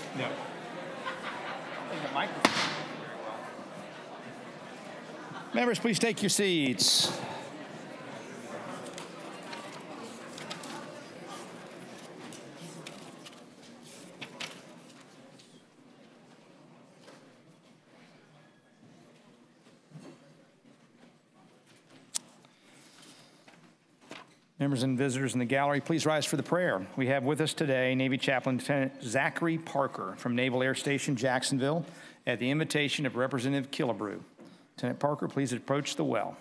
No. I think the microphone is very well. Members, please take your seats. Members and visitors in the gallery, please rise for the prayer. We have with us today Navy Chaplain Lieutenant Zachary Parker from Naval Air Station Jacksonville at the invitation of Representative Killebrew. Lieutenant Parker, please approach the well.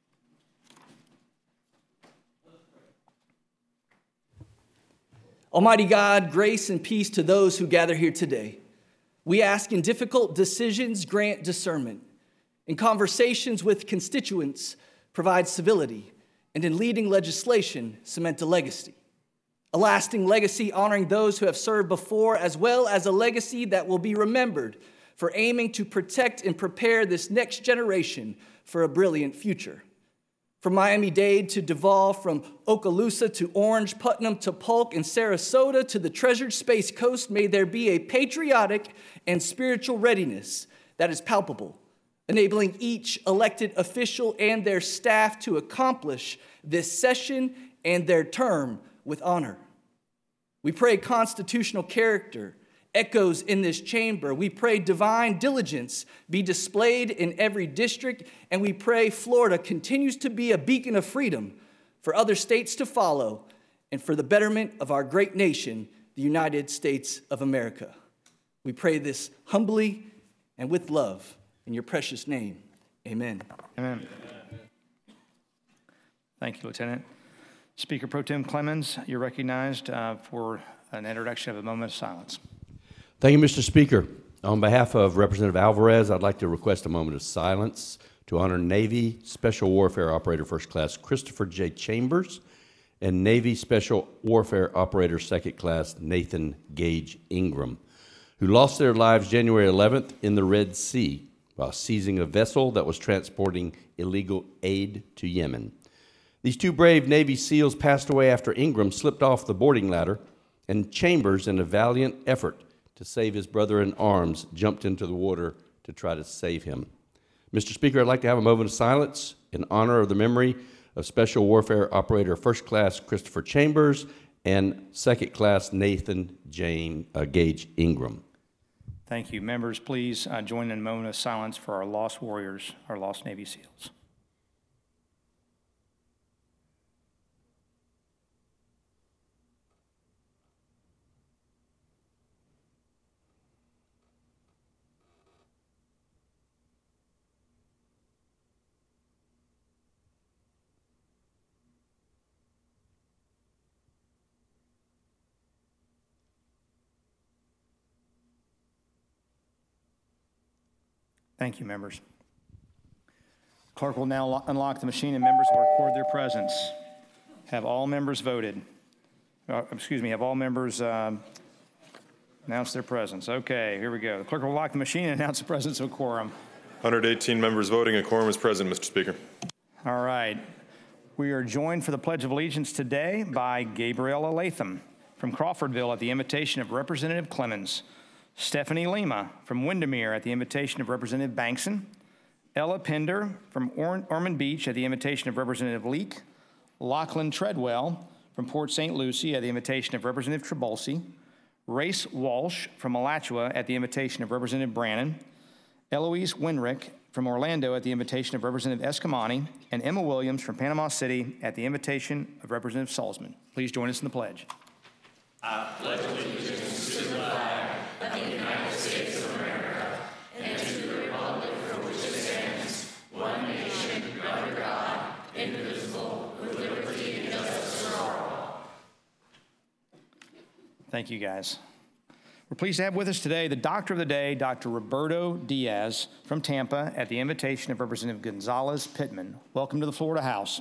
Almighty God, grace and peace to those who gather here today. We ask in difficult decisions, grant discernment. In conversations with constituents, provide civility. And in leading legislation, cement a legacy. A lasting legacy honoring those who have served before, as well as a legacy that will be remembered for aiming to protect and prepare this next generation for a brilliant future. From Miami-Dade to Duval, from Okaloosa to Orange, Putnam to Polk, and Sarasota to the treasured Space Coast, may there be a patriotic and spiritual readiness that is palpable, enabling each elected official and their staff to accomplish this session and their term with honor. We pray constitutional character echoes in this chamber. We pray divine diligence be displayed in every district, and we pray Florida continues to be a beacon of freedom for other states to follow and for the betterment of our great nation, the United States of America. We pray this humbly and with love. In your precious name, amen. Amen. Thank you, Lieutenant. Speaker Pro Tem Clemens, you're recognized for an introduction of a moment of silence. Thank you, Mr. Speaker. On behalf of Representative Alvarez, I'd like to request a moment of silence to honor Navy Special Warfare Operator First Class Christopher J. Chambers and Navy Special Warfare Operator Second Class Nathan Gage Ingram, who lost their lives January 11th in the Red Sea while seizing a vessel that was transporting illegal aid to Yemen. These two brave Navy SEALs passed away after Ingram slipped off the boarding ladder, and Chambers, in a valiant effort to save his brother in arms, jumped into the water to try to save him. Mr. Speaker, I'd like to have a moment of silence in honor of the memory of Special Warfare Operator First Class Christopher Chambers and Second Class Nathan Gage Ingram. Thank you. Members, please join in a moment of silence for our lost warriors, our lost Navy SEALs. Thank you, members. Clerk will now unlock the machine and members will record their presence. Have all members voted? Have all members announced their presence? Okay, here we go. The clerk will lock the machine and announce the presence of a quorum. 118 members voting. A quorum is present, Mr. Speaker. All right. We are joined for the Pledge of Allegiance today by Gabriella Latham from Crawfordville at the invitation of Representative Clemens, Stephanie Lima from Windermere at the invitation of Representative Bankson, Ella Pender from Ormond Beach at the invitation of Representative Leake, Lachlan Treadwell from Port St. Lucie at the invitation of Representative Trabulsi, Race Walsh from Alachua at the invitation of Representative Brannon, Eloise Winrick from Orlando at the invitation of Representative Escamani, and Emma Williams from Panama City at the invitation of Representative Salzman. Please join us in the pledge. I pledge allegiance to the flag of the United States of America and to the republic for which it stands, one nation, under God, indivisible, with liberty and justice for all. Thank you, guys. We're pleased to have with us today the Doctor of the Day, Dr. Roberto Diaz from Tampa at the invitation of Representative Gonzalez Pittman. Welcome to the Florida House.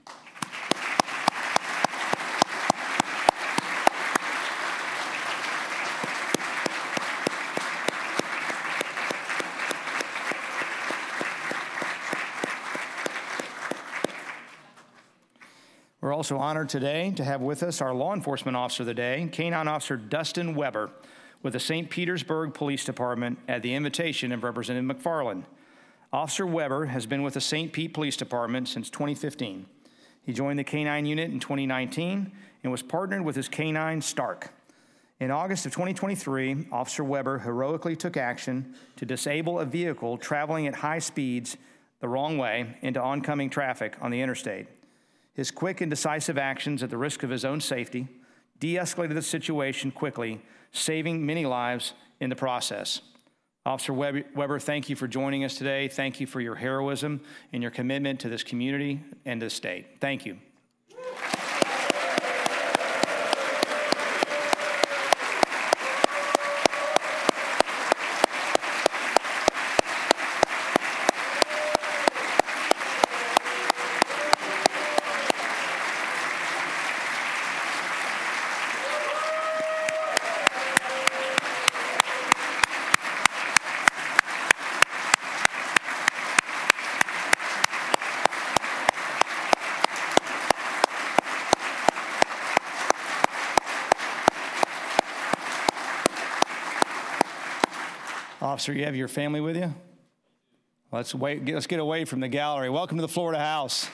We're also honored today to have with us our law enforcement officer of the day, Canine Officer Dustin Weber, with the St. Petersburg Police Department at the invitation of Representative McFarland. Officer Weber has been with the St. Pete Police Department since 2015. He joined the K-9 unit in 2019 and was partnered with his K-9 Stark. In August of 2023, Officer Weber heroically took action to disable a vehicle traveling at high speeds the wrong way into oncoming traffic on the interstate. His quick and decisive actions at the risk of his own safety de-escalated the situation quickly, saving many lives in the process. Officer Weber, thank you for joining us today. Thank you for your heroism and your commitment to this community and this state. Thank you. Officer, you have your family with you? Let's get away from the gallery. Welcome to the Florida House.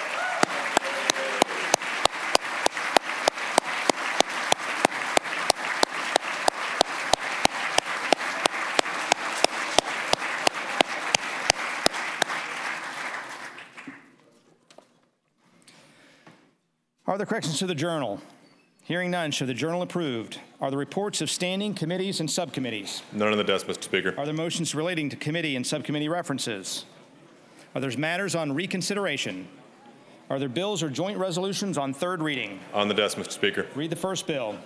Are there corrections to the journal? Hearing none, show the journal approved. Are the reports of standing committees and subcommittees? None on the desk, Mr. Speaker. Are there motions relating to committee and subcommittee references? Are there matters on reconsideration? Are there bills or joint resolutions on third reading? On the desk, Mr. Speaker. Read the first bill.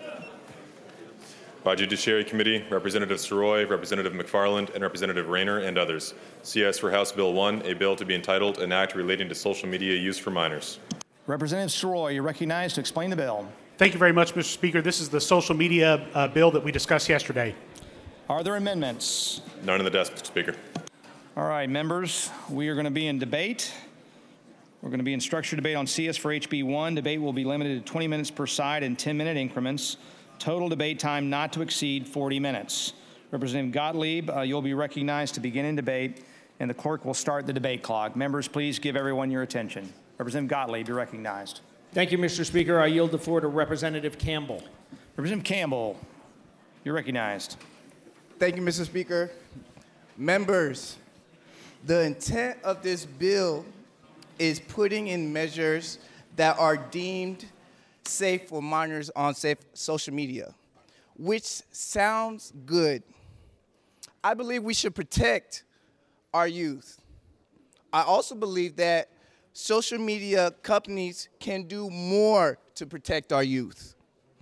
By Judiciary Committee, Representative Soroy, Representative McFarland, and Representative Rayner, and others. CS for House Bill 1, a bill to be entitled An Act Relating to Social Media Use for Minors. Representative Soroy, you're recognized to explain the bill. Thank you very much, Mr. Speaker. This is the social media bill that we discussed yesterday. Are there amendments? None on the desk, Mr. Speaker. All right, members, we are going to be in debate. We're going to be in structured debate on CS for HB 1. Debate will be limited to 20 minutes per side in 10-minute increments. Total debate time not to exceed 40 minutes. Representative Gottlieb, you'll be recognized to begin in debate, and the clerk will start the debate clock. Members, please give everyone your attention. Representative Gottlieb, you're recognized. Thank you, Mr. Speaker. I yield the floor to Representative Campbell. Representative Campbell, you're recognized. Thank you, Mr. Speaker. Members, the intent of this bill is putting in measures that are deemed safe for minors on social media, which sounds good. I believe we should protect our youth. I also believe that social media companies can do more to protect our youth.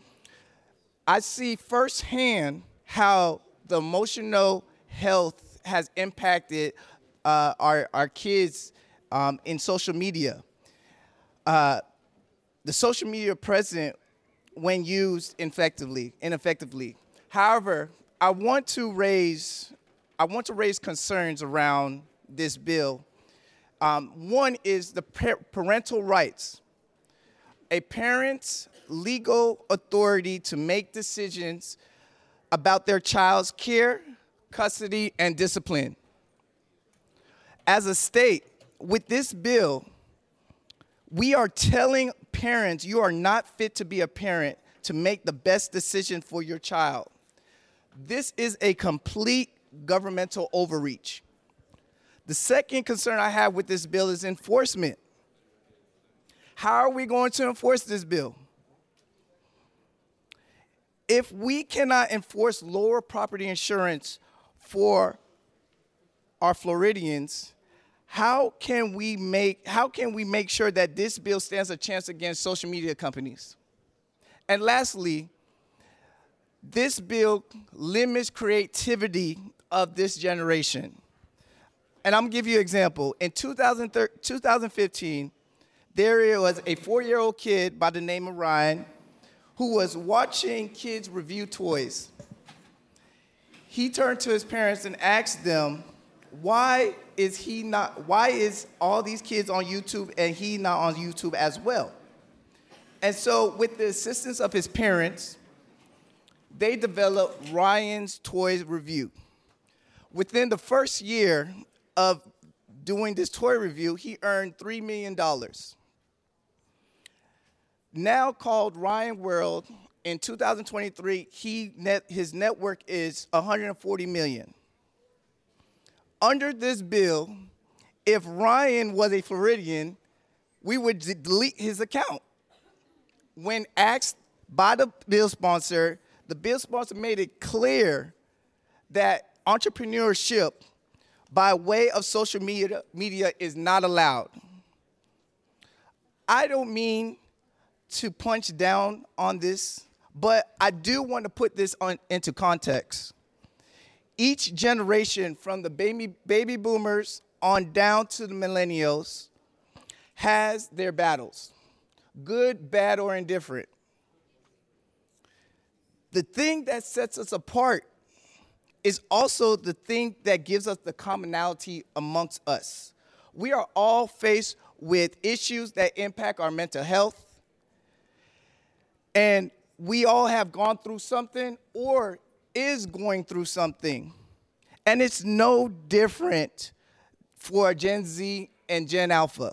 I see firsthand how the emotional health has impacted our kids in social media. The social media present when used ineffectively. However, I want to raise concerns around this bill. One is the parental rights. A parent's legal authority to make decisions about their child's care, custody, and discipline. As a state, with this bill, we are telling parents you are not fit to be a parent to make the best decision for your child. This is a complete governmental overreach. The second concern I have with this bill is enforcement. How are we going to enforce this bill? If we cannot enforce lower property insurance for our Floridians, how can we make sure that this bill stands a chance against social media companies? And lastly, this bill limits creativity of this generation. And I'm going to give you an example. In 2015, there was a 4-year-old kid by the name of Ryan who was watching kids review toys. He turned to his parents and asked them, why is all these kids on YouTube and he not on YouTube as well? And so with the assistance of his parents, they developed Ryan's Toy Review. Within the first year of doing this toy review, he earned $3 million. Now called Ryan World, in 2023, his net worth is $140 million. Under this bill, if Ryan was a Floridian, we would delete his account. When asked by the bill sponsor made it clear that entrepreneurship by way of social media is not allowed. I don't mean to punch down on this, but I do want to put this into context. Each generation, from the baby boomers on down to the millennials, has their battles, good, bad, or indifferent. The thing that sets us apart is also the thing that gives us the commonality amongst us. We are all faced with issues that impact our mental health, and we all have gone through something or is going through something. And it's no different for Gen Z and Gen Alpha.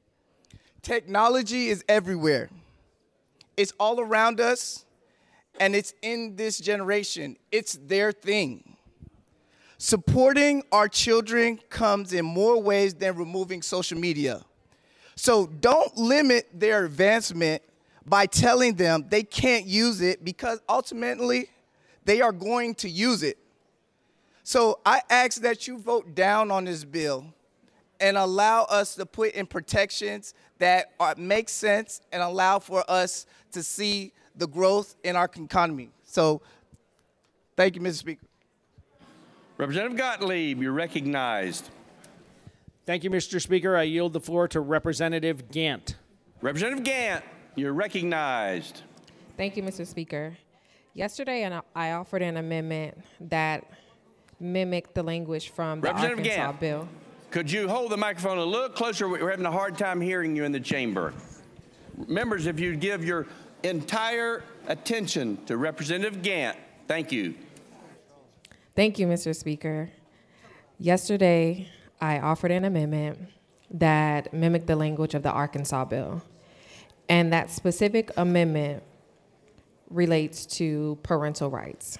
Technology is everywhere. It's all around us, and it's in this generation. It's their thing. Supporting our children comes in more ways than removing social media. So don't limit their advancement by telling them they can't use it, because ultimately they are going to use it. So I ask that you vote down on this bill and allow us to put in protections that make sense and allow for us to see the growth in our economy. So thank you, Mr. Speaker. Representative Gottlieb, you're recognized. Thank you, Mr. Speaker. I yield the floor to Representative Gant. Representative Gant, you're recognized. Thank you, Mr. Speaker. Yesterday, I offered an amendment that mimicked the language from the Arkansas Gant, bill. Could you hold the microphone a little closer? We're having a hard time hearing you in the chamber. Members, if you give your entire attention to Representative Gant, thank you. Thank you, Mr. Speaker. Yesterday, I offered an amendment that mimicked the language of the Arkansas bill. And that specific amendment relates to parental rights.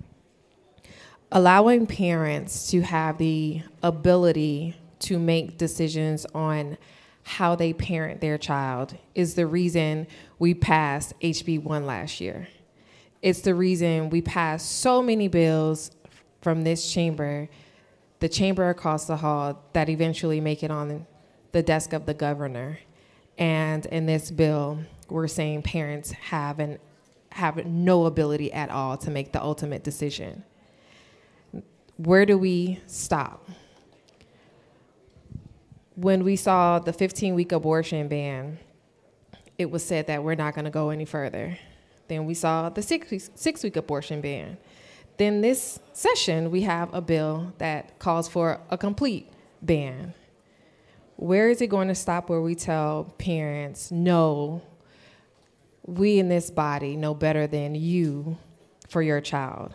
Allowing parents to have the ability to make decisions on how they parent their child is the reason we passed HB 1 last year. It's the reason we passed so many bills from this chamber, the chamber across the hall, that eventually make it on the desk of the governor. And in this bill, we're saying parents have no ability at all to make the ultimate decision. Where do we stop? When we saw the 15-week abortion ban, it was said that we're not going to go any further. Then we saw the six-week abortion ban. Then this session, we have a bill that calls for a complete ban. Where is it going to stop where we tell parents, no, we in this body know better than you for your child?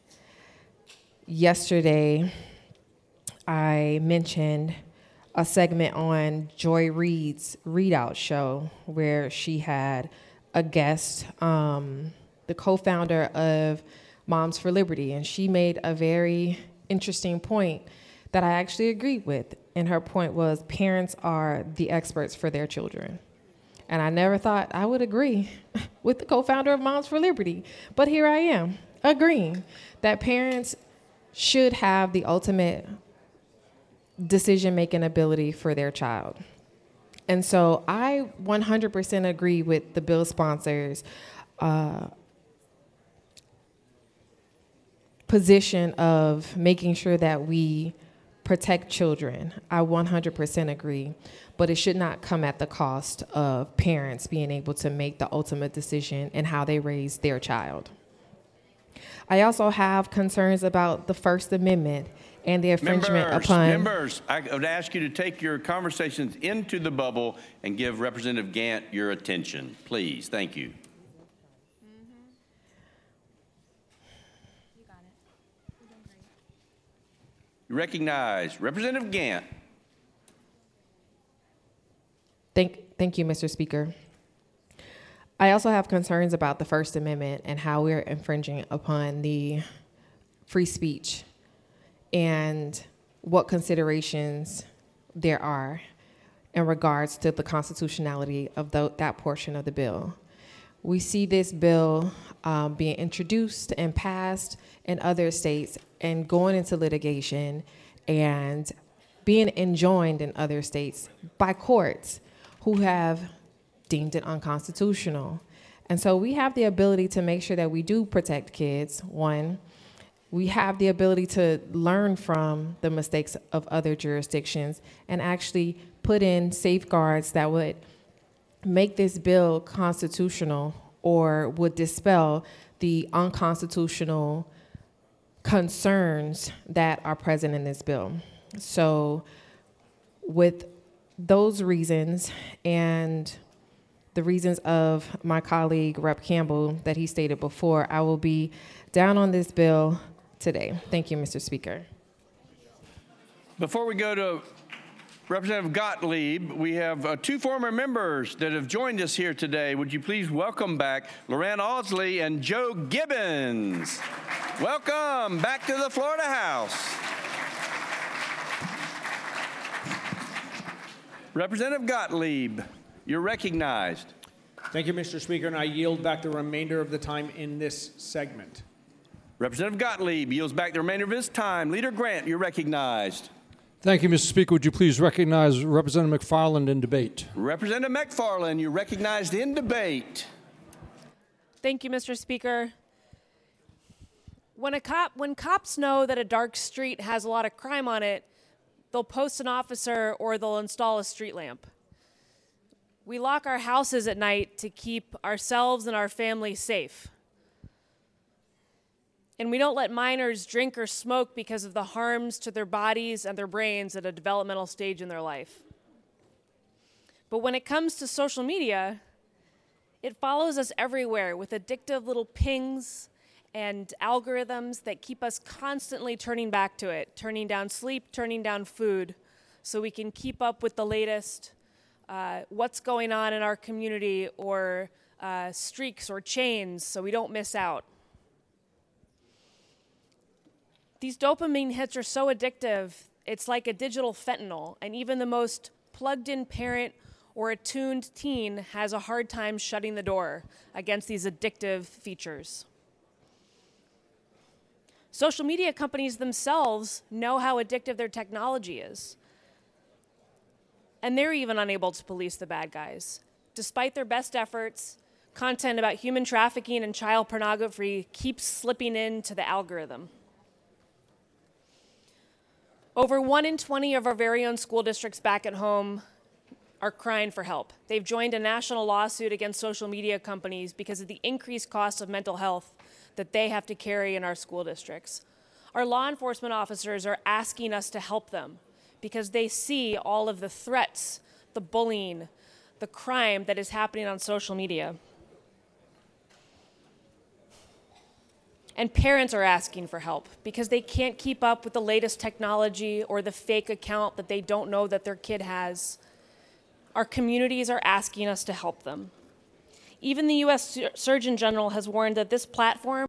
Yesterday, I mentioned a segment on Joy Reid's Readout show where she had a guest, the co-founder of Moms for Liberty, and she made a very interesting point that I actually agreed with. And her point was parents are the experts for their children. And I never thought I would agree with the co-founder of Moms for Liberty. But here I am, agreeing that parents should have the ultimate decision-making ability for their child. And so I 100% agree with the bill sponsors' position of making sure that we protect children. I 100% agree, but it should not come at the cost of parents being able to make the ultimate decision in how they raise their child. I also have concerns about the First Amendment and the infringement upon... Members, I would ask you to take your conversations into the bubble and give Representative Gant your attention, please. Thank you. You're recognized. Representative Gant. Thank you, Mr. Speaker. I also have concerns about the First Amendment and how we're infringing upon the free speech and what considerations there are in regards to the constitutionality of that portion of the bill. We see this bill being introduced and passed in other states and going into litigation and being enjoined in other states by courts who have deemed it unconstitutional. And so we have the ability to make sure that we do protect kids, one. We have the ability to learn from the mistakes of other jurisdictions and actually put in safeguards that would make this bill constitutional or would dispel the unconstitutional concerns that are present in this bill. So with those reasons and the reasons of my colleague, Rep. Campbell, that he stated before, I will be down on this bill today. Thank you, Mr. Speaker. Before we go to Representative Gottlieb, we have two former members that have joined us here today. Would you please welcome back Loran Audsley and Joe Gibbons. Welcome back to the Florida House. Representative Gottlieb, you're recognized. Thank you, Mr. Speaker, and I yield back the remainder of the time in this segment. Representative Gottlieb yields back the remainder of his time. Leader Grant, you're recognized. Thank you, Mr. Speaker. Would you please recognize Representative McFarland in debate? Representative McFarland, you're recognized in debate. Thank you, Mr. Speaker. When cops know that a dark street has a lot of crime on it, they'll post an officer or they'll install a street lamp. We lock our houses at night to keep ourselves and our families safe. And we don't let minors drink or smoke because of the harms to their bodies and their brains at a developmental stage in their life. But when it comes to social media, it follows us everywhere with addictive little pings and algorithms that keep us constantly turning back to it, turning down sleep, turning down food, so we can keep up with the latest, what's going on in our community, or streaks or chains, so we don't miss out. These dopamine hits are so addictive, it's like a digital fentanyl, and even the most plugged-in parent or attuned teen has a hard time shutting the door against these addictive features. Social media companies themselves know how addictive their technology is. And they're even unable to police the bad guys. Despite their best efforts, content about human trafficking and child pornography keeps slipping into the algorithm. Over 1 in 20 of our very own school districts back at home are crying for help. They've joined a national lawsuit against social media companies because of the increased cost of mental health that they have to carry in our school districts. Our law enforcement officers are asking us to help them because they see all of the threats, the bullying, the crime that is happening on social media. And parents are asking for help because they can't keep up with the latest technology or the fake account that they don't know that their kid has. Our communities are asking us to help them. Even the U.S. Surgeon General has warned that this platform,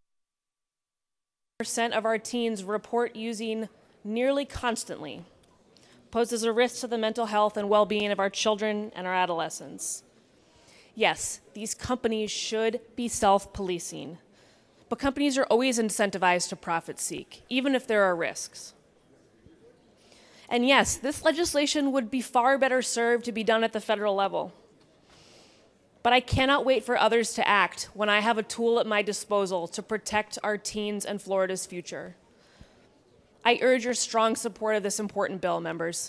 % of our teens report using nearly constantly, poses a risk to the mental health and well-being of our children and our adolescents. Yes, these companies should be self-policing, but companies are always incentivized to profit seek, even if there are risks. And yes, this legislation would be far better served to be done at the federal level. But I cannot wait for others to act when I have a tool at my disposal to protect our teens and Florida's future. I urge your strong support of this important bill, members.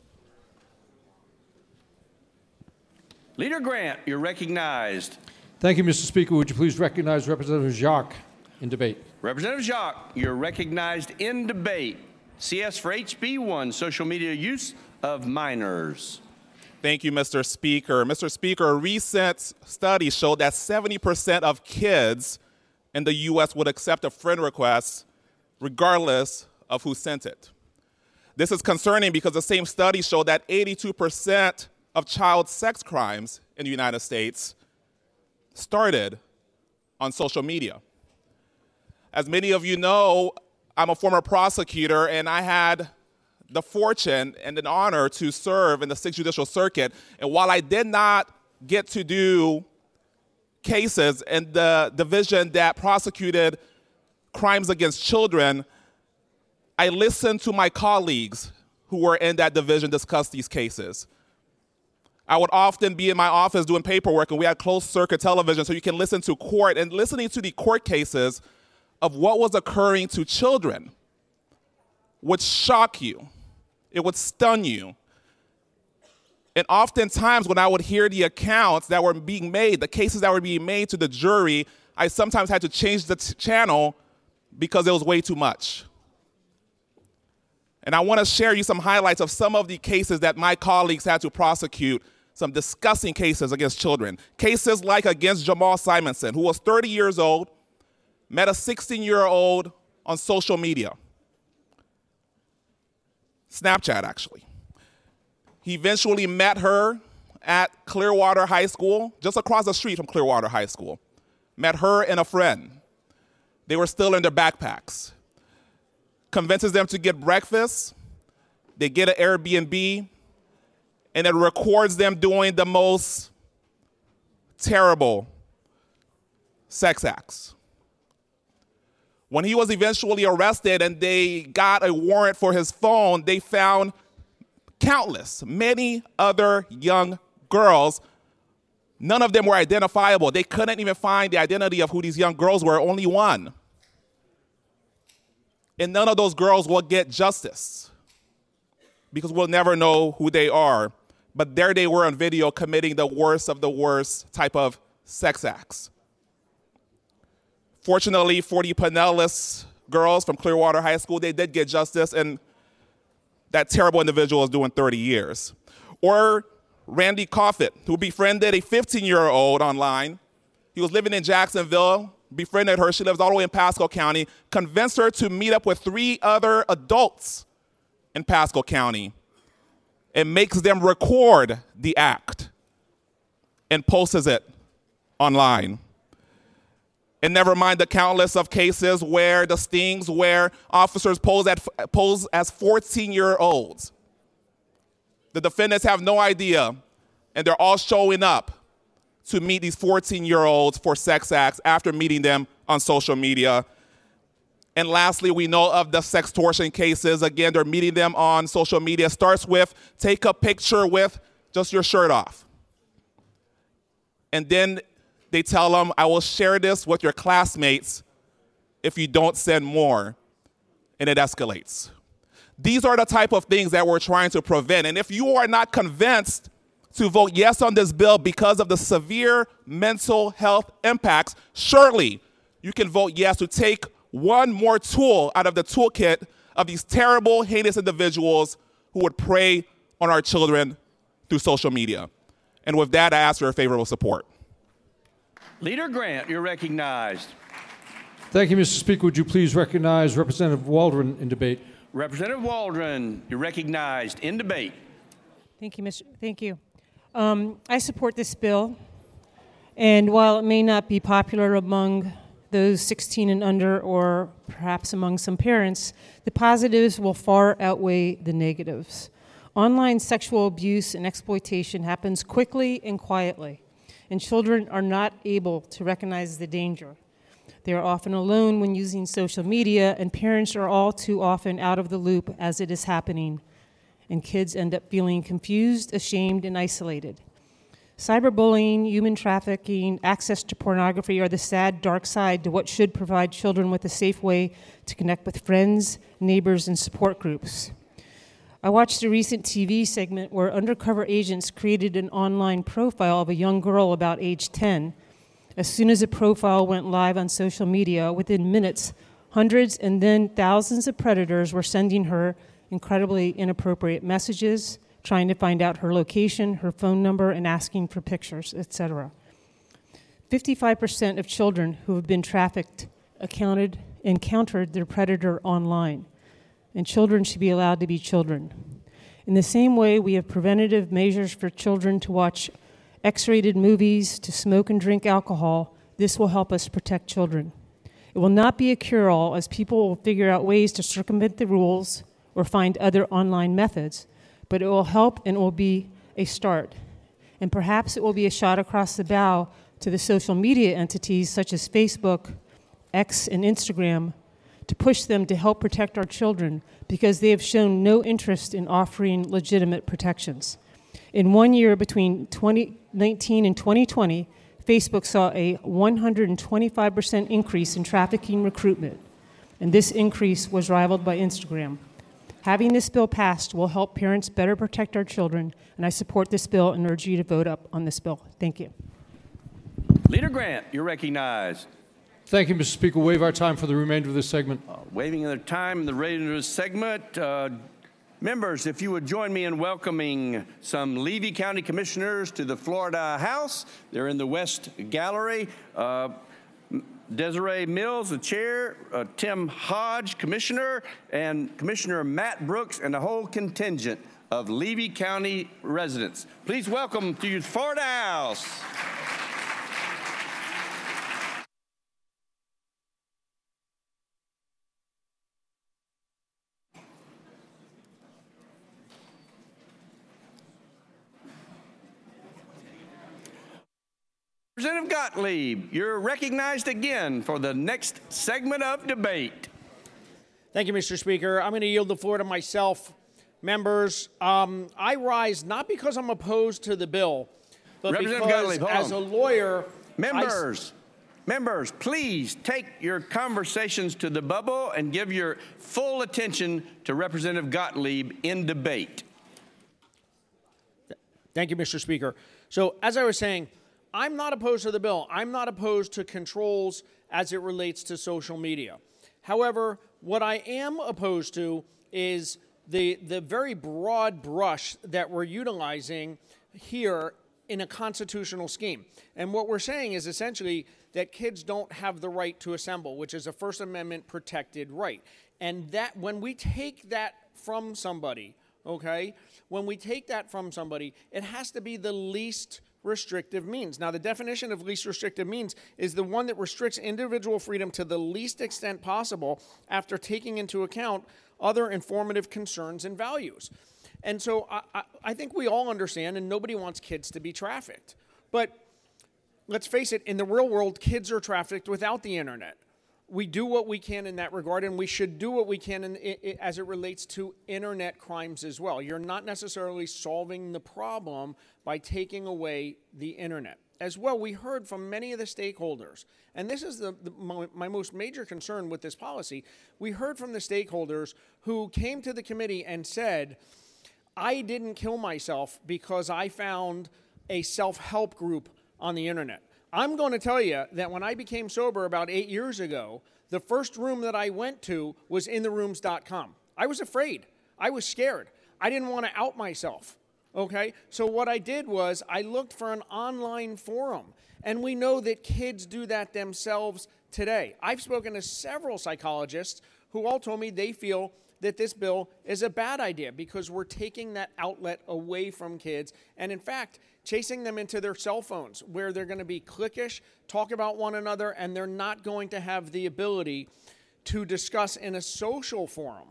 Leader Grant, you're recognized. Thank you, Mr. Speaker. Would you please recognize Representative Jacques in debate? Representative Jacques, you're recognized in debate. CS for HB1, social media use of minors. Thank you, Mr. Speaker. Mr. Speaker, a recent study showed that 70% of kids in the U.S. would accept a friend request regardless of who sent it. This is concerning because the same study showed that 82% of child sex crimes in the United States started on social media. As many of you know, I'm a former prosecutor, and I had the fortune and an honor to serve in the 6th Judicial Circuit. And while I did not get to do cases in the division that prosecuted crimes against children, I listened to my colleagues who were in that division discuss these cases. I would often be in my office doing paperwork, and we had closed circuit television so you can listen to court, and listening to the court cases of what was occurring to children would shock you. It would stun you. And oftentimes when I would hear the accounts that were being made, the cases that were being made to the jury, I sometimes had to change the channel because it was way too much. And I want to share you some highlights of some of the cases that my colleagues had to prosecute, some disgusting cases against children. Cases like against Jamal Simonson, who was 30 years old, met a 16-year-old on social media. Snapchat, actually. He eventually met her at Clearwater High School, just across the street from Clearwater High School. Met her and a friend. They were still in their backpacks. Convinces them to get breakfast. They get an Airbnb, and it records them doing the most terrible sex acts. When he was eventually arrested and they got a warrant for his phone, they found many other young girls. None of them were identifiable. They couldn't even find the identity of who these young girls were, only one. And none of those girls will get justice because we'll never know who they are. But there they were on video committing the worst of the worst type of sex acts. Fortunately for the Pinellas girls from Clearwater High School, they did get justice, and that terrible individual is doing 30 years. Or Randy Coffett, who befriended a 15-year-old online. He was living in Jacksonville, befriended her. She lives all the way in Pasco County, convinced her to meet up with 3 other adults in Pasco County, and makes them record the act and posts it online. And never mind the countless of cases where the stings where officers pose as 14-year-olds. The defendants have no idea, and they're all showing up to meet these 14-year-olds for sex acts after meeting them on social media. And lastly, we know of the sextortion cases. Again, they're meeting them on social media. Starts with, take a picture with just your shirt off. And then they tell them, I will share this with your classmates if you don't send more. And it escalates. These are the type of things that we're trying to prevent. And if you are not convinced to vote yes on this bill because of the severe mental health impacts, surely you can vote yes to take one more tool out of the toolkit of these terrible, heinous individuals who would prey on our children through social media. And with that, I ask for your favorable support. Leader Grant, you're recognized. Thank you, Mr. Speaker. Would you please recognize Representative Waldron in debate? Representative Waldron, you're recognized in debate. Thank you, Mr. Thank you. I support this bill, and while it may not be popular among those 16 and under, or perhaps among some parents, the positives will far outweigh the negatives. Online sexual abuse and exploitation happens quickly and quietly, and children are not able to recognize the danger. They are often alone when using social media, and parents are all too often out of the loop as it is happening, and kids end up feeling confused, ashamed, and isolated. Cyberbullying, human trafficking, access to pornography are the sad, dark side to what should provide children with a safe way to connect with friends, neighbors, and support groups. I watched a recent TV segment where undercover agents created an online profile of a young girl about age 10. As soon as a profile went live on social media, within minutes, hundreds and then thousands of predators were sending her incredibly inappropriate messages, trying to find out her location, her phone number, and asking for pictures, etc. 55% of children who have been trafficked encountered their predator online. and children should be allowed to be children. In the same way, we have preventative measures for children to watch X-rated movies, to smoke and drink alcohol. This will help us protect children. It will not be a cure-all, as people will figure out ways to circumvent the rules or find other online methods, but it will help and it will be a start. And perhaps it will be a shot across the bow to the social media entities such as Facebook, X, and Instagram to push them to help protect our children, because they have shown no interest in offering legitimate protections. In 1 year between 2019 and 2020, Facebook saw a 125% increase in trafficking recruitment, and this increase was rivaled by Instagram. Having this bill passed will help parents better protect our children, and I support this bill and urge you to vote up on this bill. Thank you. Leader Grant, you're recognized. Thank you, Mr. Speaker. We'll waive our time for the remainder of this segment. Waiving the time in the remainder of this segment. Members, if you would join me in welcoming some Levy County Commissioners to the Florida House. They're in the West Gallery. Desiree Mills, the chair, Tim Hodge, commissioner, and Commissioner Matt Brooks, and the whole contingent of Levy County residents. Please welcome to the Florida House. Representative Gottlieb, you're recognized again for the next segment of debate. Thank you, Mr. Speaker. I'm going to yield the floor to myself. Members, I rise not because I'm opposed to the bill, but because Gottlieb, as a lawyer... Members, please take your conversations to the bubble and give your full attention to Representative Gottlieb in debate. Thank you, Mr. Speaker. So, as I was saying, I'm not opposed to the bill. I'm not opposed to controls as it relates to social media. However, what I am opposed to is the very broad brush that we're utilizing here in a constitutional scheme. And what we're saying is essentially that kids don't have the right to assemble, which is a First Amendment protected right. And that when we take that from somebody, okay, when we take that from somebody, it has to be the least restrictive means. Now, the definition of least restrictive means is the one that restricts individual freedom to the least extent possible after taking into account other informative concerns and values. And so I think we all understand, and nobody wants kids to be trafficked. But let's face it, in the real world, kids are trafficked without the internet. We do what we can in that regard, and we should do what we can as it relates to internet crimes as well. You're not necessarily solving the problem by taking away the internet. As well, we heard from many of the stakeholders, and this is my most major concern with this policy. We heard from the stakeholders who came to the committee and said, I didn't kill myself because I found a self-help group on the internet. I'm going to tell you that when I became sober about 8 years ago, the first room that I went to was intherooms.com. I was afraid. I was scared. I didn't want to out myself, okay? So what I did was I looked for an online forum, and we know that kids do that themselves today. I've spoken to several psychologists who all told me they feel that this bill is a bad idea because we're taking that outlet away from kids and, in fact, chasing them into their cell phones where they're going to be cliquish, talk about one another, and they're not going to have the ability to discuss in a social forum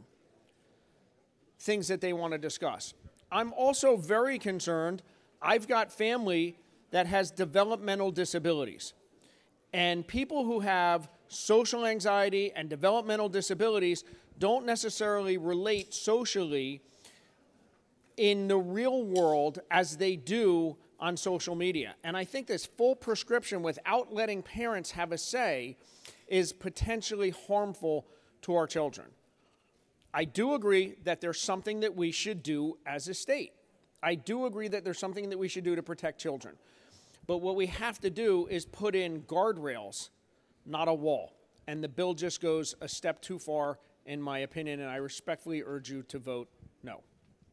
things that they want to discuss. I'm also very concerned. I've got family that has developmental disabilities. And people who have social anxiety and developmental disabilities don't necessarily relate socially in the real world as they do on social media. And I think this full prescription without letting parents have a say is potentially harmful to our children. I do agree that there's something that we should do as a state. I do agree that there's something that we should do to protect children. But what we have to do is put in guardrails, not a wall. And the bill just goes a step too far, in my opinion, and I respectfully urge you to vote no.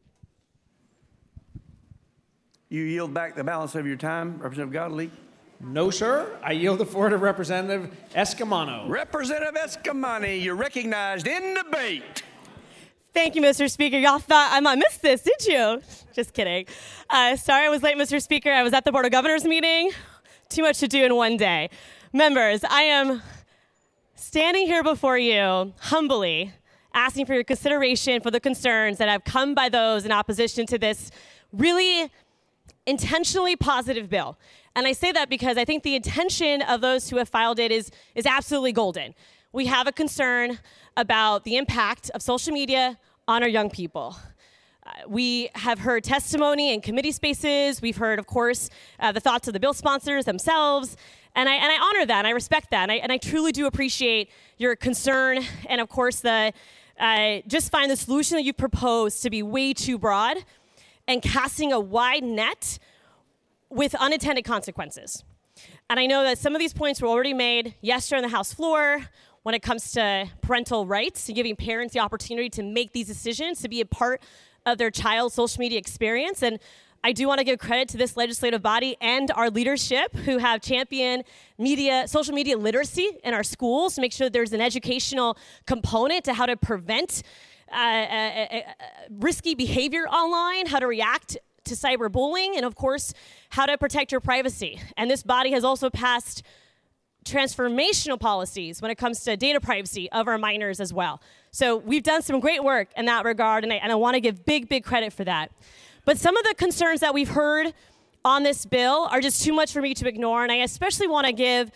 You yield back the balance of your time, Representative Gottlieb? No, sir. I yield the floor to Representative Escamano. Representative Escamani, you're recognized in debate. Thank you, Mr. Speaker. Y'all thought I might miss this, did you? Just kidding. Sorry I was late, Mr. Speaker. I was at the Board of Governors meeting. Too much to do in one day. Members, I am standing here before you humbly asking for your consideration for the concerns that have come by those in opposition to this really intentionally positive bill. And I say that because I think the intention of those who have filed it is absolutely golden. We have a concern about the impact of social media on our young people. We have heard testimony in committee spaces. We've heard, of course, the thoughts of the bill sponsors themselves. And I honor that, and I respect that. And I truly do appreciate your concern and, of course, just find the solution that you proposed to be way too broad and casting a wide net with unintended consequences. And I know that some of these points were already made yesterday on the House floor when it comes to parental rights and giving parents the opportunity to make these decisions, to be a part of their child's social media experience. And I do want to give credit to this legislative body and our leadership who have championed social media literacy in our schools to make sure that there's an educational component to how to prevent risky behavior online, how to react to cyberbullying, and of course, how to protect your privacy. And this body has also passed transformational policies when it comes to data privacy of our minors as well. So we've done some great work in that regard, and I want to give big credit for that. But some of the concerns that we've heard on this bill are just too much for me to ignore, and I especially want to give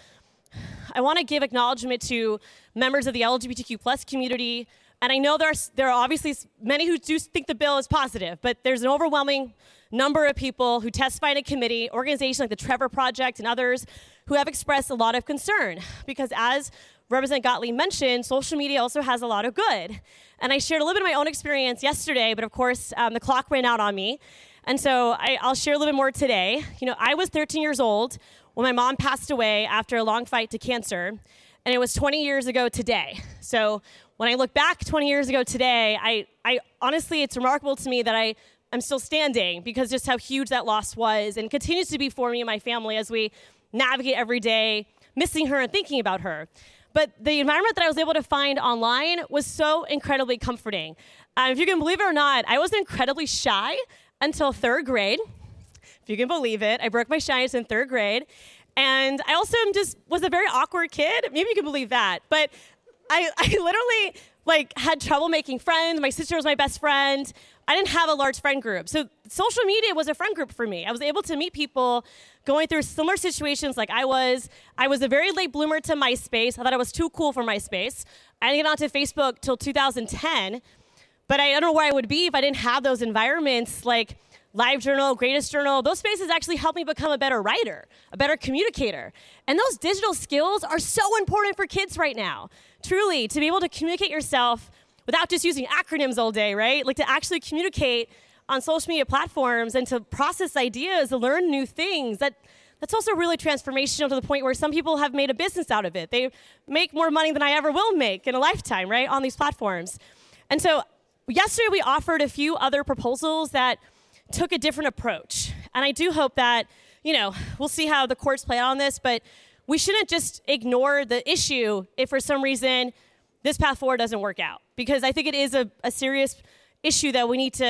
acknowledgement to members of the LGBTQ+ community. And I know there are obviously many who do think the bill is positive, but there's an overwhelming number of people who testified in committee, organizations like the Trevor Project and others, who have expressed a lot of concern. Because as Representative Gottlieb mentioned, social media also has a lot of good. And I shared a little bit of my own experience yesterday, but of course, the clock ran out on me. And so I'll share a little bit more today. You know, I was 13 years old when my mom passed away after a long fight to cancer, and it was 20 years ago today. So when I look back 20 years ago today, I honestly, it's remarkable to me that I'm still standing because just how huge that loss was and continues to be for me and my family as we navigate every day, missing her and thinking about her. But the environment that I was able to find online was so incredibly comforting. If you can believe it or not, I was incredibly shy until third grade. If you can believe it, I broke my shyness in third grade. And I also was a very awkward kid. Maybe you can believe that. But I literally had trouble making friends. My sister was my best friend. I didn't have a large friend group. So social media was a friend group for me. I was able to meet people going through similar situations like I was. I was a very late bloomer to MySpace. I thought I was too cool for MySpace. I didn't get onto Facebook till 2010. But I don't know where I would be if I didn't have those environments like LiveJournal, Greatest Journal. Those spaces actually helped me become a better writer, a better communicator. And those digital skills are so important for kids right now. Truly, to be able to communicate yourself without just using acronyms all day, right? Like to actually communicate on social media platforms and to process ideas, to learn new things. That's also really transformational to the point where some people have made a business out of it. They make more money than I ever will make in a lifetime, right, on these platforms. And so yesterday we offered a few other proposals that took a different approach. And I do hope that, we'll see how the courts play out on this, but we shouldn't just ignore the issue if for some reason this path forward doesn't work out. Because I think it is a serious issue that we need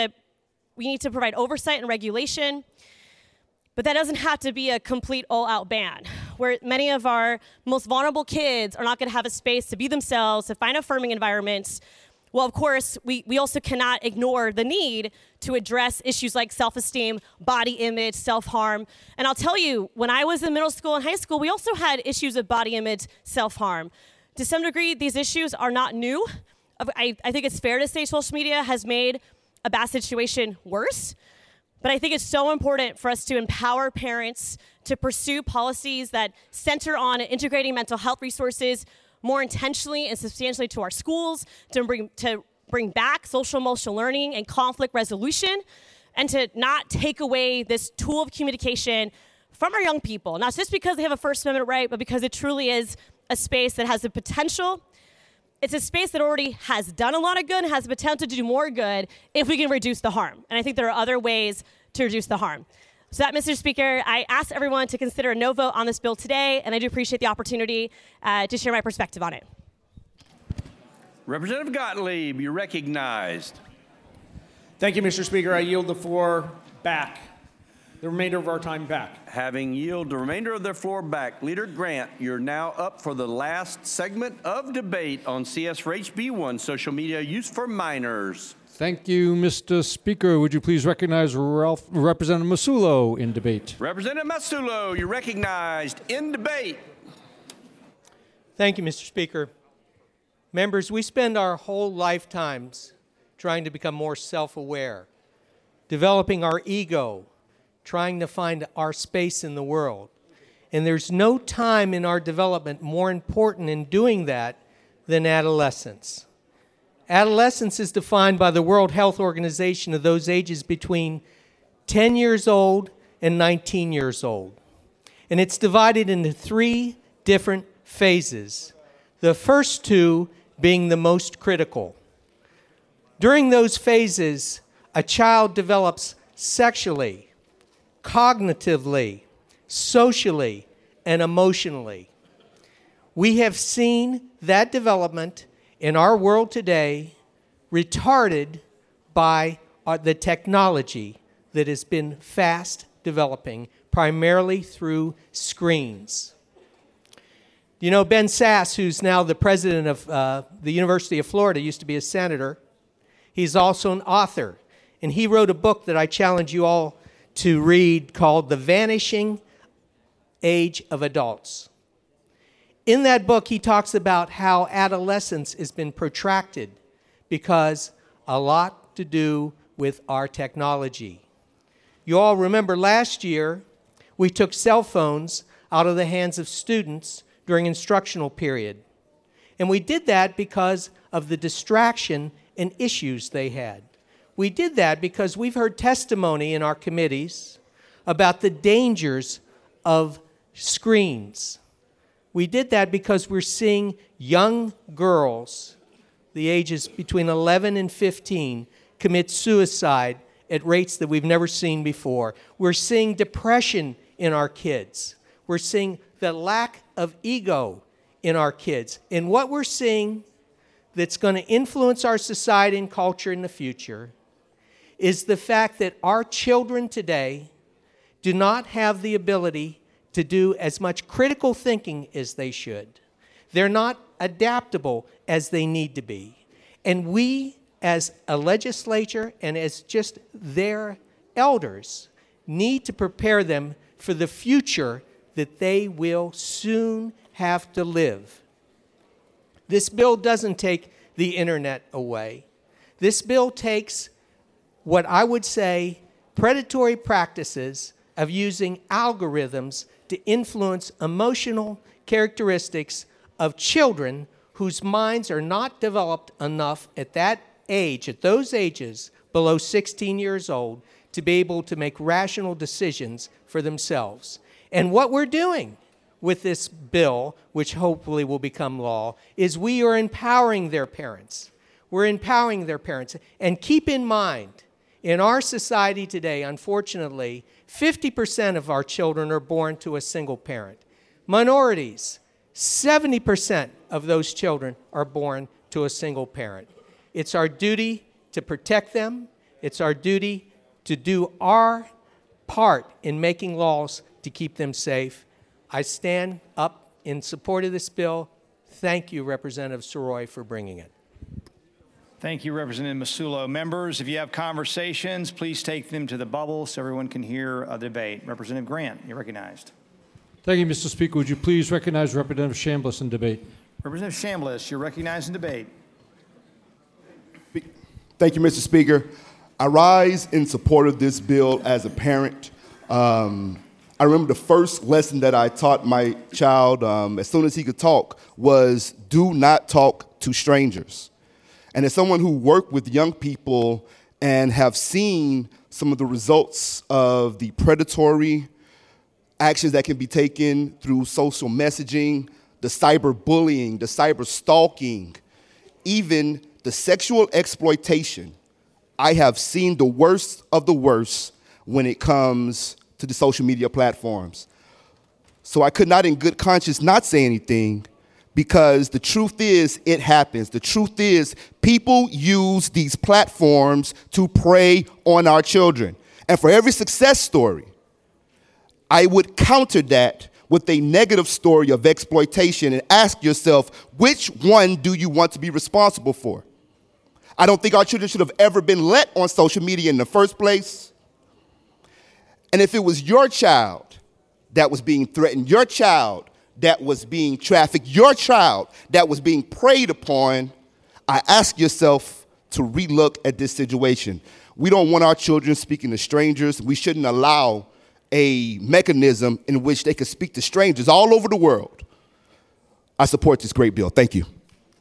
to provide oversight and regulation. But that doesn't have to be a complete all-out ban, where many of our most vulnerable kids are not going to have a space to be themselves, to find affirming environments. Well, of course, we also cannot ignore the need to address issues like self-esteem, body image, self-harm. And I'll tell you, when I was in middle school and high school, we also had issues of body image, self-harm. To some degree, these issues are not new. I think it's fair to say social media has made a bad situation worse. But I think it's so important for us to empower parents to pursue policies that center on integrating mental health resources more intentionally and substantially to our schools, to bring back social emotional learning and conflict resolution, and to not take away this tool of communication from our young people, not just because they have a First Amendment right, but because it truly is a space that has the potential. It's a space that already has done a lot of good and has the potential to do more good if we can reduce the harm. And I think there are other ways to reduce the harm. So that, Mr. Speaker, I ask everyone to consider a no vote on this bill today, and I do appreciate the opportunity to share my perspective on it. Representative Gottlieb, you're recognized. Thank you, Mr. Speaker. I yield the floor back. The remainder of our time back. Having yielded the remainder of their floor back, Leader Grant, you're now up for the last segment of debate on CS for HB1, social media use for minors. Thank you, Mr. Speaker. Would you please recognize Representative Masulo in debate? Representative Masulo, you're recognized in debate. Thank you, Mr. Speaker. Members, we spend our whole lifetimes trying to become more self-aware, developing our ego, trying to find our space in the world. And there's no time in our development more important in doing that than adolescence. Adolescence is defined by the World Health Organization of those ages between 10 years old and 19 years old. And it's divided into 3 different phases, the first 2 being the most critical. During those phases, a child develops sexually, cognitively, socially, and emotionally. We have seen that development in our world today retarded by the technology that has been fast developing, primarily through screens. You know, Ben Sasse, who's now the president of the University of Florida, used to be a senator. He's also an author, and he wrote a book that I challenge you all to read called The Vanishing Age of Adults. In that book, he talks about how adolescence has been protracted because a lot to do with our technology. You all remember last year, we took cell phones out of the hands of students during instructional period. And we did that because of the distraction and issues they had. We did that because we've heard testimony in our committees about the dangers of screens. We did that because we're seeing young girls, the ages between 11 and 15, commit suicide at rates that we've never seen before. We're seeing depression in our kids. We're seeing the lack of ego in our kids. And what we're seeing that's going to influence our society and culture in the future is the fact that our children today do not have the ability to do as much critical thinking as they should. They're not adaptable as they need to be. And we, as a legislature and as just their elders, need to prepare them for the future that they will soon have to live. This bill doesn't take the internet away. This bill takes what I would say predatory practices of using algorithms to influence emotional characteristics of children whose minds are not developed enough at that age, at those ages below 16 years old, to be able to make rational decisions for themselves. And what we're doing with this bill, which hopefully will become law, is we are empowering their parents. We're empowering their parents. And keep in mind, in our society today, unfortunately, 50% of our children are born to a single parent. Minorities, 70% of those children are born to a single parent. It's our duty to protect them. It's our duty to do our part in making laws to keep them safe. I stand up in support of this bill. Thank you, Representative Siroy, for bringing it. Thank you, Representative Masulo. Members, if you have conversations, please take them to the bubble so everyone can hear a debate. Representative Grant, you're recognized. Thank you, Mr. Speaker. Would you please recognize Representative Chambliss in debate? Representative Chambliss, you're recognized in debate. Thank you, Mr. Speaker. I rise in support of this bill as a parent. I remember the first lesson that I taught my child as soon as he could talk was do not talk to strangers. And as someone who worked with young people and have seen some of the results of the predatory actions that can be taken through social messaging, the cyberbullying, the cyber stalking, even the sexual exploitation, I have seen the worst of the worst when it comes to the social media platforms. So I could not in good conscience not say anything because the truth is, it happens. The truth is, people use these platforms to prey on our children. And for every success story, I would counter that with a negative story of exploitation and ask yourself, which one do you want to be responsible for? I don't think our children should have ever been let on social media in the first place. And if it was your child that was being threatened, your child that was being trafficked, your child that was being preyed upon, I ask yourself to relook at this situation. We don't want our children speaking to strangers. We shouldn't allow a mechanism in which they could speak to strangers all over the world. I support this great bill. Thank you.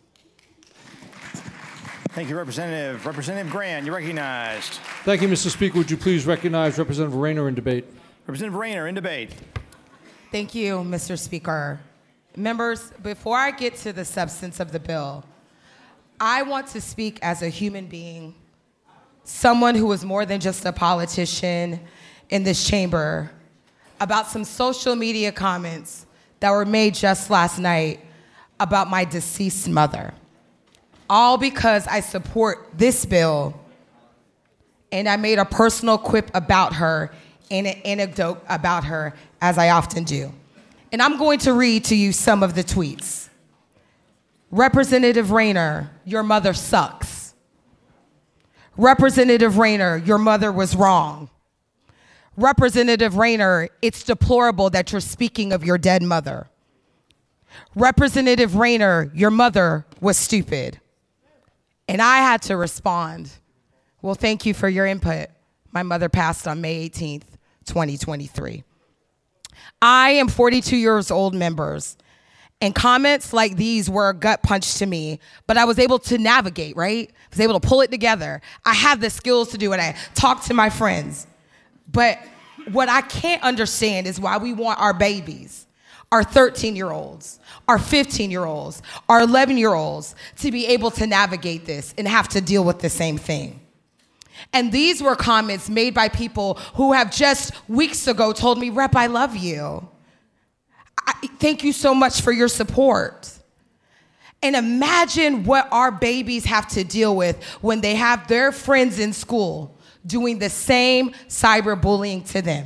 Thank you, Representative. Representative Grant, you're recognized. Thank you, Mr. Speaker. Would you please recognize Representative Rayner in debate? Representative Rayner in debate. Thank you, Mr. Speaker. Members, before I get to the substance of the bill, I want to speak as a human being, someone who is more than just a politician in this chamber, about some social media comments that were made just last night about my deceased mother. All because I support this bill and I made a personal quip about her and an anecdote about her, as I often do. And I'm going to read to you some of the tweets. Representative Rayner, your mother sucks. Representative Rayner, your mother was wrong. Representative Rayner, it's deplorable that you're speaking of your dead mother. Representative Rayner, your mother was stupid. And I had to respond, well, thank you for your input. My mother passed on May 18th, 2023. I am 42 years old, members, and comments like these were a gut punch to me, but I was able to navigate, right? I was able to pull it together. I have the skills to do it. I talked to my friends. But what I can't understand is why we want our babies, our 13-year-olds, our 15-year-olds, our 11-year-olds to be able to navigate this and have to deal with the same thing. And these were comments made by people who have just weeks ago told me, Rep, I love you. Thank you so much for your support. And imagine what our babies have to deal with when they have their friends in school doing the same cyberbullying to them.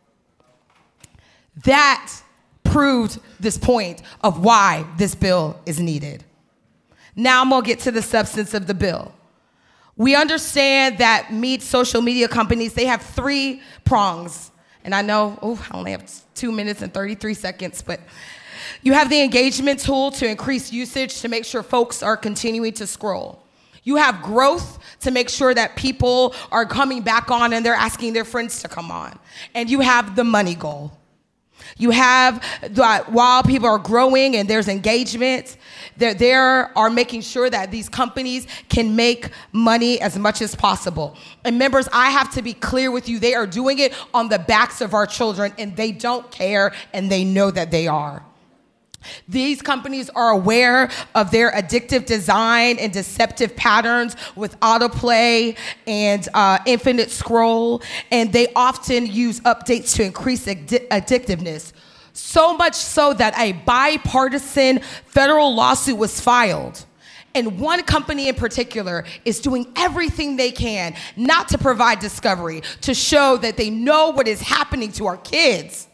That proved this point of why this bill is needed. Now I'm gonna get to the substance of the bill. We understand that social media companies, they have 3 prongs. And I know, I only have 2 minutes and 33 seconds, but you have the engagement tool to increase usage to make sure folks are continuing to scroll. You have growth to make sure that people are coming back on and they're asking their friends to come on. And you have the money goal. You have, while people are growing and there's engagement, they are making sure that these companies can make money as much as possible. And members, I have to be clear with you, they are doing it on the backs of our children, and they don't care, and they know that they are. These companies are aware of their addictive design and deceptive patterns with autoplay and infinite scroll, and they often use updates to increase addictiveness. So much so that a bipartisan federal lawsuit was filed. And one company in particular is doing everything they can not to provide discovery, to show that they know what is happening to our kids.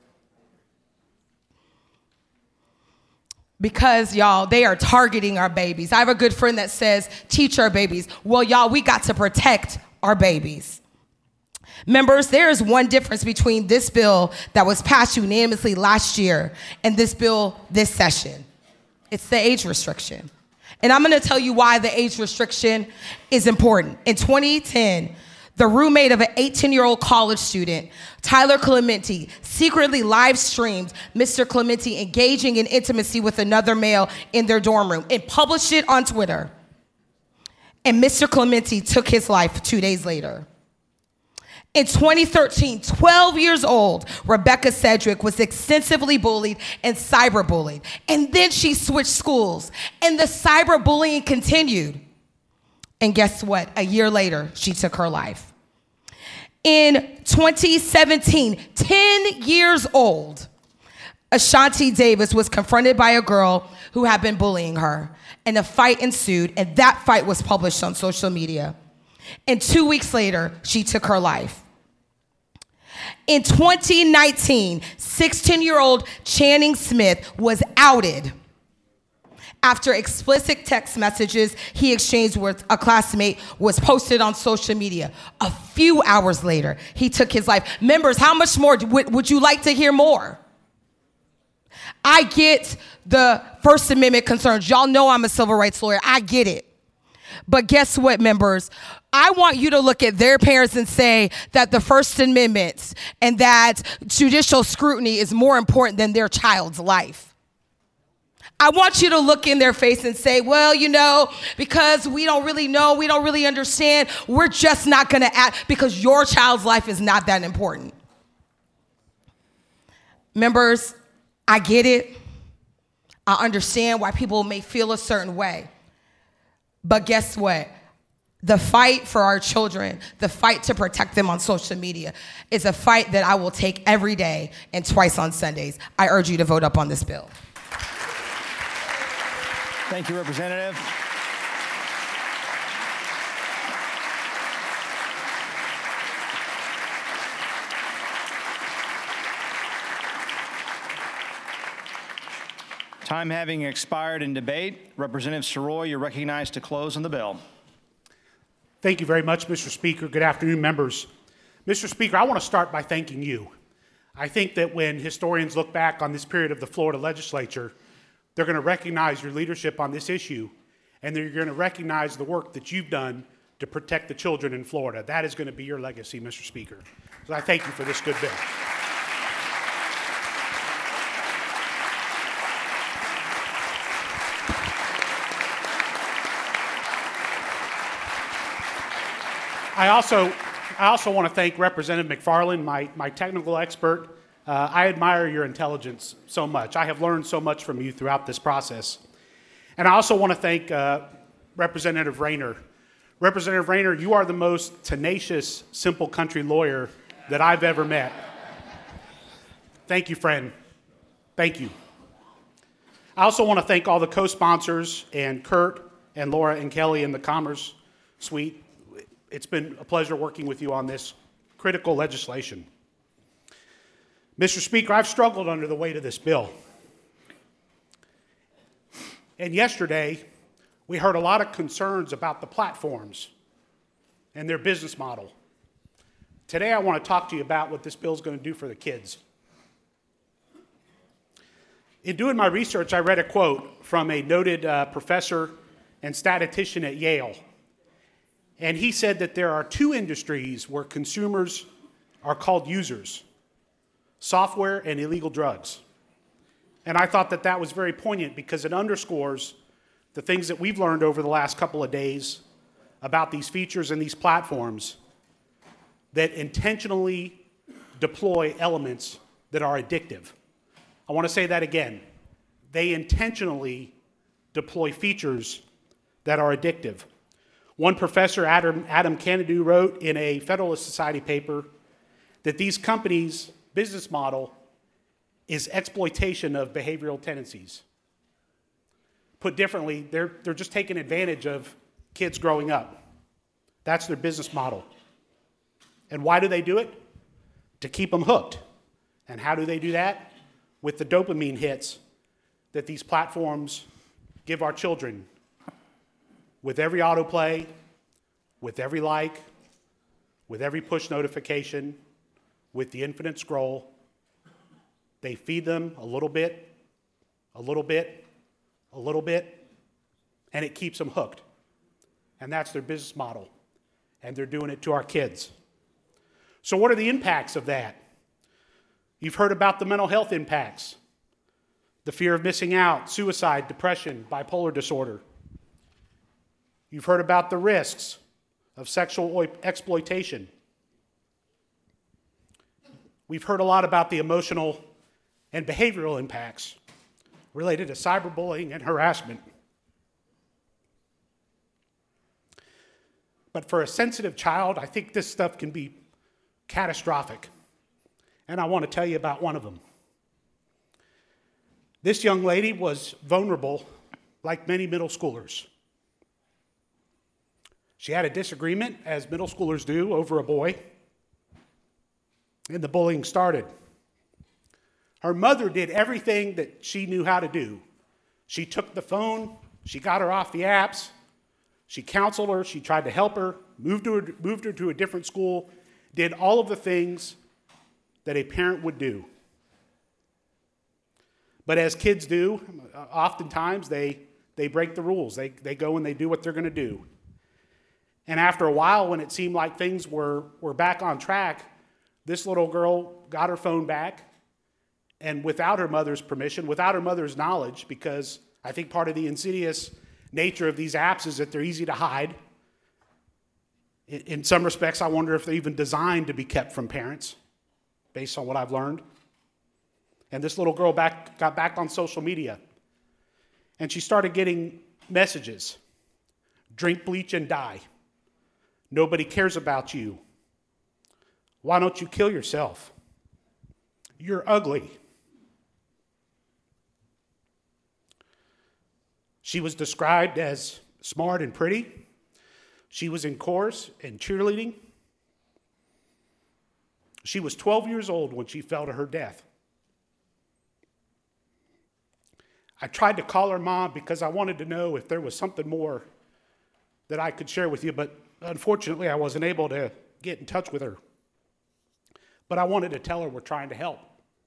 Because, y'all, they are targeting our babies. I have a good friend that says, teach our babies. Well, y'all, we got to protect our babies. Members, there is one difference between this bill that was passed unanimously last year and this bill this session. It's the age restriction. And I'm going to tell you why the age restriction is important. In 2010, the roommate of an 18-year-old college student, Tyler Clementi, secretly live-streamed Mr. Clementi engaging in intimacy with another male in their dorm room and published it on Twitter. And Mr. Clementi took his life 2 days later. In 2013, 12 years old, Rebecca Sedgwick was extensively bullied and cyberbullied. And then she switched schools, and the cyberbullying continued. And guess what? A year later, she took her life. In 2017, 10 years old, Ashanti Davis was confronted by a girl who had been bullying her. And a fight ensued, and that fight was published on social media. And 2 weeks later, she took her life. In 2019, 16-year-old Channing Smith was outed after explicit text messages he exchanged with a classmate was posted on social media. A few hours later, he took his life. Members, how much more would you like to hear more? I get the First Amendment concerns. Y'all know I'm a civil rights lawyer. I get it. But guess what, members? I want you to look at their parents and say that the First Amendment and that judicial scrutiny is more important than their child's life. I want you to look in their face and say, well, you know, because we don't really know, we don't really understand, we're just not going to act because your child's life is not that important. Members, I get it. I understand why people may feel a certain way. But guess what? The fight for our children, the fight to protect them on social media is a fight that I will take every day and twice on Sundays. I urge you to vote up on this bill. Thank you, Representative. Time having expired in debate, Representative Siroy, you're recognized to close on the bill. Thank you very much, Mr. Speaker. Good afternoon, members. Mr. Speaker, I want to start by thanking you. I think that when historians look back on this period of the Florida legislature, they're going to recognize your leadership on this issue, and they're going to recognize the work that you've done to protect the children in Florida. That is going to be your legacy, Mr. Speaker. So I thank you for this good bill. I also want to thank Representative McFarland, my technical expert. I admire your intelligence so much. I have learned so much from you throughout this process. And I also want to thank Representative Rayner. Representative Rayner, you are the most tenacious, simple country lawyer that I've ever met. Thank you, friend. Thank you. I also want to thank all the co-sponsors and Kurt and Laura and Kelly in the Commerce Suite. It's been a pleasure working with you on this critical legislation. Mr. Speaker, I've struggled under the weight of this bill. And yesterday, we heard a lot of concerns about the platforms and their business model. Today, I want to talk to you about what this bill is going to do for the kids. In doing my research, I read a quote from a noted professor and statistician at Yale. And he said that there are two industries where consumers are called users: software and illegal drugs. And I thought that that was very poignant because it underscores the things that we've learned over the last couple of days about these features and these platforms that intentionally deploy elements that are addictive. I want to say that again. They intentionally deploy features that are addictive. One professor, Adam Kennedy, wrote in a Federalist Society paper that these companies' business model is exploitation of behavioral tendencies. Put differently, they're just taking advantage of kids growing up. That's their business model. And why do they do it? To keep them hooked. And how do they do that? With the dopamine hits that these platforms give our children. With every autoplay, with every like, with every push notification, with the infinite scroll, they feed them a little bit, a little bit, a little bit, and it keeps them hooked. And that's their business model. And they're doing it to our kids. So what are the impacts of that? You've heard about the mental health impacts, the fear of missing out, suicide, depression, bipolar disorder. You've heard about the risks of sexual exploitation. We've heard a lot about the emotional and behavioral impacts related to cyberbullying and harassment. But for a sensitive child, I think this stuff can be catastrophic. And I want to tell you about one of them. This young lady was vulnerable, like many middle schoolers. She had a disagreement, as middle schoolers do, over a boy, and the bullying started. Her mother did everything that she knew how to do. She took the phone, she got her off the apps, she counseled her, she tried to help her, moved her to a different school, did all of the things that a parent would do. But as kids do, oftentimes they break the rules. They go and they do what they're going to do. And after a while, when it seemed like things were back on track, this little girl got her phone back, and without her mother's permission, without her mother's knowledge, because I think part of the insidious nature of these apps is that they're easy to hide. In some respects, I wonder if they're even designed to be kept from parents, based on what I've learned. And this little girl got back on social media, and she started getting messages. Drink bleach and die. Nobody cares about you. Why don't you kill yourself? You're ugly. She was described as smart and pretty. She was in chorus and cheerleading. She was 12 years old when she fell to her death. I tried to call her mom because I wanted to know if there was something more that I could share with you, but unfortunately I wasn't able to get in touch with her. But I wanted to tell her we're trying to help.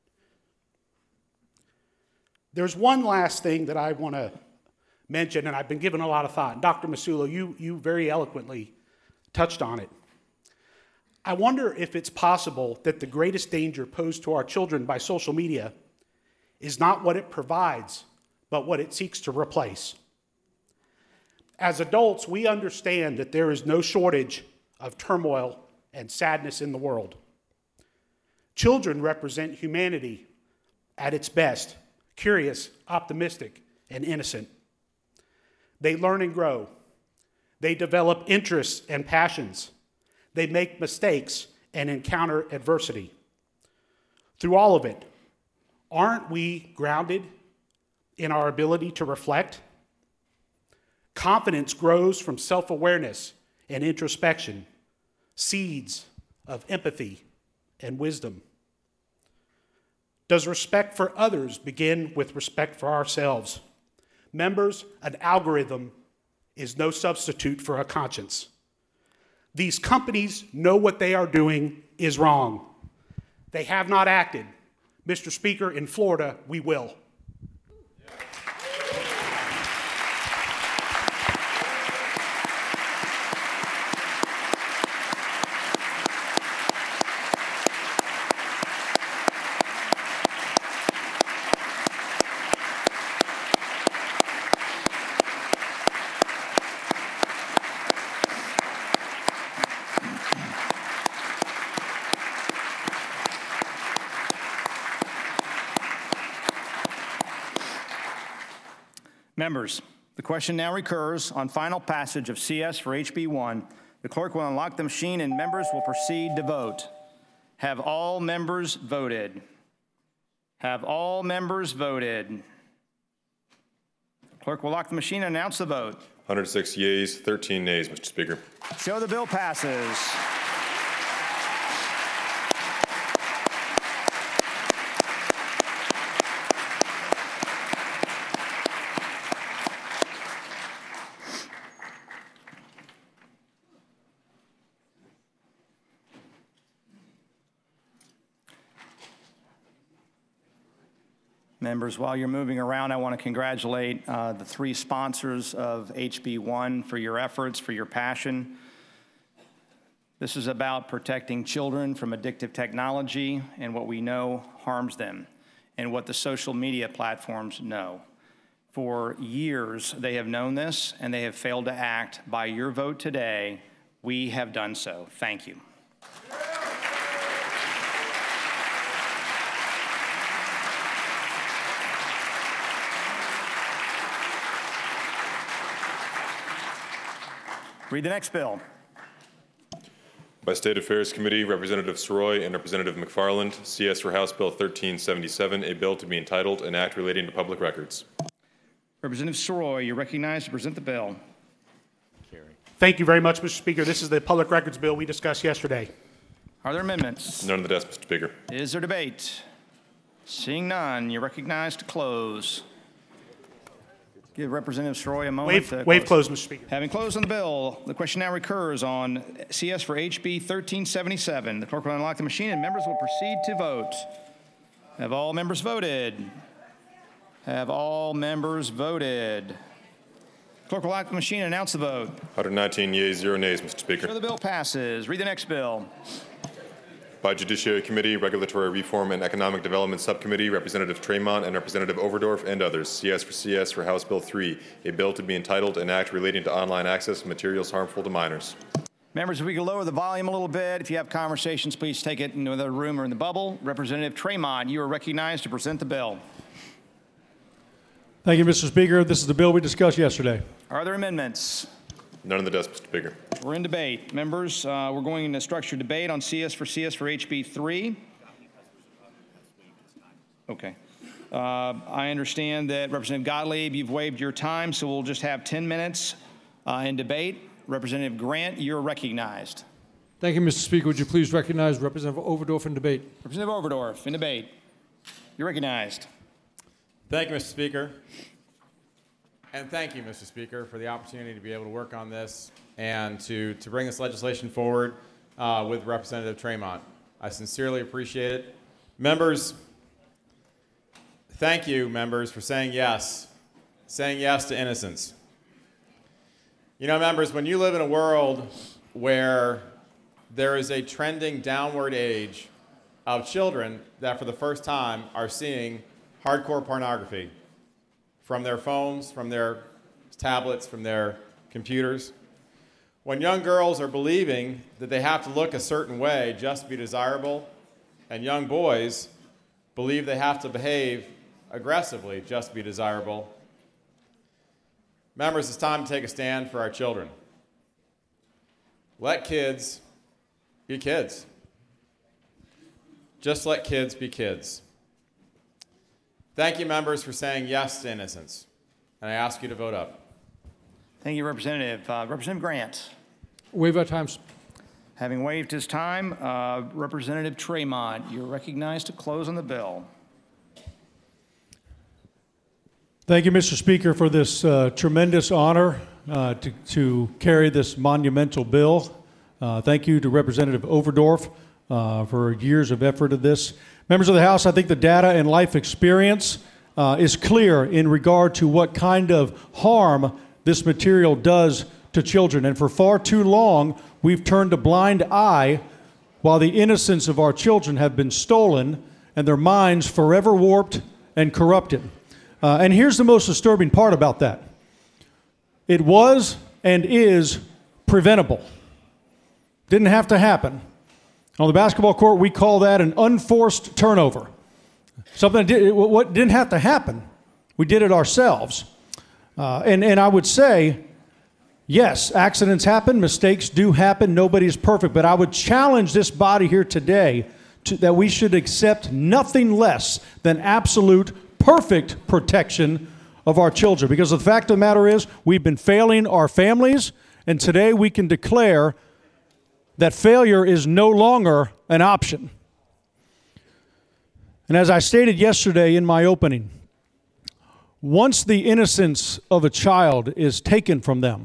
There's one last thing that I want to mention, and I've been giving a lot of thought. Dr. Masulo, you very eloquently touched on it. I wonder if it's possible that the greatest danger posed to our children by social media is not what it provides, but what it seeks to replace. As adults, we understand that there is no shortage of turmoil and sadness in the world. Children represent humanity at its best, curious, optimistic, and innocent. They learn and grow. They develop interests and passions. They make mistakes and encounter adversity. Through all of it, aren't we grounded in our ability to reflect? Confidence grows from self-awareness and introspection, seeds of empathy and wisdom. Does respect for others begin with respect for ourselves? Members, an algorithm is no substitute for a conscience. These companies know what they are doing is wrong. They have not acted. Mr. Speaker, in Florida, we will. Members, the question now recurs on final passage of CS for HB 1. The clerk will unlock the machine and members will proceed to vote. Have all members voted? Have all members voted? Clerk will lock the machine and announce the vote. 106 yeas, 13 nays, Mr. Speaker. Show the bill passes. Members, while you're moving around, I want to congratulate the three sponsors of HB 1 for your efforts, for your passion. This is about protecting children from addictive technology and what we know harms them and what the social media platforms know. For years, they have known this and they have failed to act. By your vote today, we have done so. Thank you. By Read the next bill. By State Affairs Committee, Representative Soroy and Representative McFarland, CS for House Bill 1377, a bill to be entitled An Act Relating to Public Records. Representative Soroy, you're recognized to present the bill. Thank you very much, Mr. Speaker. This is the public records bill we discussed yesterday. Are there amendments? None on the desk, Mr. Speaker. Is there debate? Seeing none, you're recognized to close. Give Representative Soroy a moment. Waive close, Mr. Speaker. Having closed on the bill, the question now recurs on CS for HB 1377. The clerk will unlock the machine and members will proceed to vote. Have all members voted? Have all members voted? Clerk will lock the machine and announce the vote. 119 yeas, 0 nays, Mr. Speaker. So the bill passes. Read the next bill. By Judiciary Committee, Regulatory Reform and Economic Development Subcommittee, Representative Tremont and Representative Overdorf and others. CS for House Bill 3, a bill to be entitled An Act Relating to Online Access of Materials Harmful to Minors. Members, if we could lower the volume a little bit. If you have conversations, please take it in another room or in the bubble. Representative Tremont, you are recognized to present the bill. Thank you, Mr. Speaker. This is the bill we discussed yesterday. Are there amendments? None on the desk, Mr. Speaker. We're in debate. Members, we're going into structured debate on CS for HB 3. Okay. I understand that Representative Gottlieb, you've waived your time, so we'll just have 10 minutes in debate. Representative Grant, you're recognized. Thank you, Mr. Speaker. Would you please recognize Representative Overdorf in debate? Representative Overdorf in debate. You're recognized. Thank you, Mr. Speaker. And thank you, Mr. Speaker, for the opportunity to be able to work on this and to bring this legislation forward with Representative Tremont. I sincerely appreciate it. Members, thank you, members, for saying yes to innocence. You know, members, when you live in a world where there is a trending downward age of children that for the first time are seeing hardcore pornography from their phones, from their tablets, from their computers. When young girls are believing that they have to look a certain way just to be desirable, and young boys believe they have to behave aggressively just to be desirable, members, it's time to take a stand for our children. Let kids be kids. Just let kids be kids. Thank you, members, for saying yes to innocence. And I ask you to vote up. Thank you, Representative. Representative Grant. Waive our times. Having waived his time, Representative Tremont, you're recognized to close on the bill. Thank you, Mr. Speaker, for this tremendous honor to carry this monumental bill. Thank you to Representative Overdorf for years of effort of this. Members of the House, I think the data and life experience is clear in regard to what kind of harm this material does to children. And for far too long, we've turned a blind eye while the innocence of our children have been stolen and their minds forever warped and corrupted. And here's the most disturbing part about that. It was and is preventable. Didn't have to happen. On the basketball court, we call that an unforced turnover. Something what didn't have to happen. We did it ourselves. And I would say, yes, accidents happen, mistakes do happen, nobody's perfect. But I would challenge this body here today that we should accept nothing less than absolute perfect protection of our children. Because the fact of the matter is, we've been failing our families, and today we can declare that failure is no longer an option. And as I stated yesterday in my opening, once the innocence of a child is taken from them,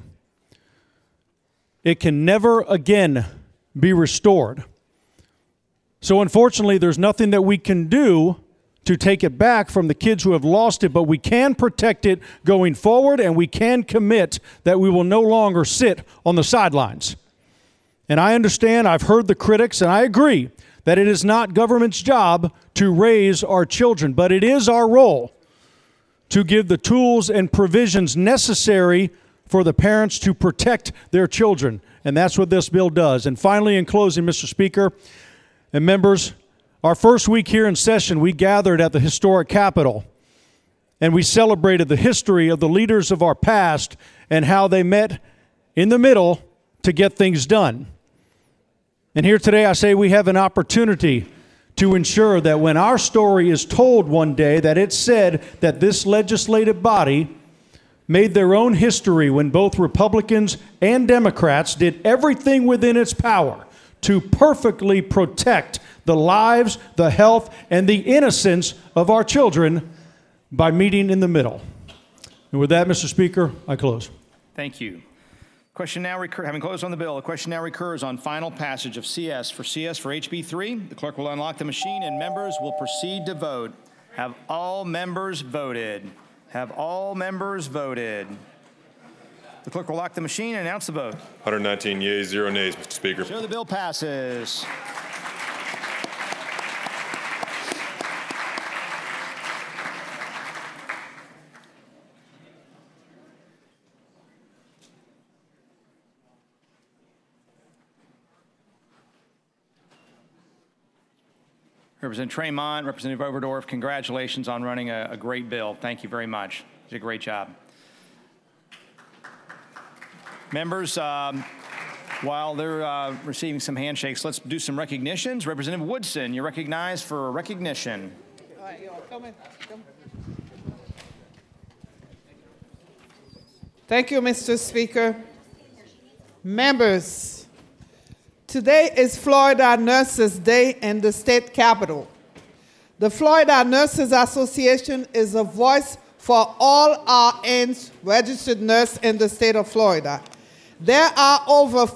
it can never again be restored. So unfortunately, there's nothing that we can do to take it back from the kids who have lost it, but we can protect it going forward, and we can commit that we will no longer sit on the sidelines. And I understand, I've heard the critics, and I agree that it is not government's job to raise our children, but it is our role to give the tools and provisions necessary for the parents to protect their children. And that's what this bill does. And finally, in closing, Mr. Speaker and members, our first week here in session, we gathered at the historic Capitol, and we celebrated the history of the leaders of our past and how they met in the middle to get things done. And here today I say we have an opportunity to ensure that when our story is told one day, that it's said that this legislative body made their own history when both Republicans and Democrats did everything within its power to perfectly protect the lives, the health, and the innocence of our children by meeting in the middle. And with that, Mr. Speaker, I close. Thank you. Question now having closed on the bill, the question now recurs on final passage of CS for HB 3. The clerk will unlock the machine and members will proceed to vote. Have all members voted? Have all members voted? The clerk will lock the machine and announce the vote. 119 yeas, 0 nays, Mr. Speaker. So the bill passes. Representative Tremont, Representative Overdorf, congratulations on running a great bill. Thank you very much. You did a great job. Members, while they're receiving some handshakes, let's do some recognitions. Representative Woodson, you're recognized for recognition. All right, y'all, come in. Come. Thank you, Mr. Speaker. Members, today is Florida Nurses Day in the state capitol. The Florida Nurses Association is a voice for all RNs registered nurses in the state of Florida. There are over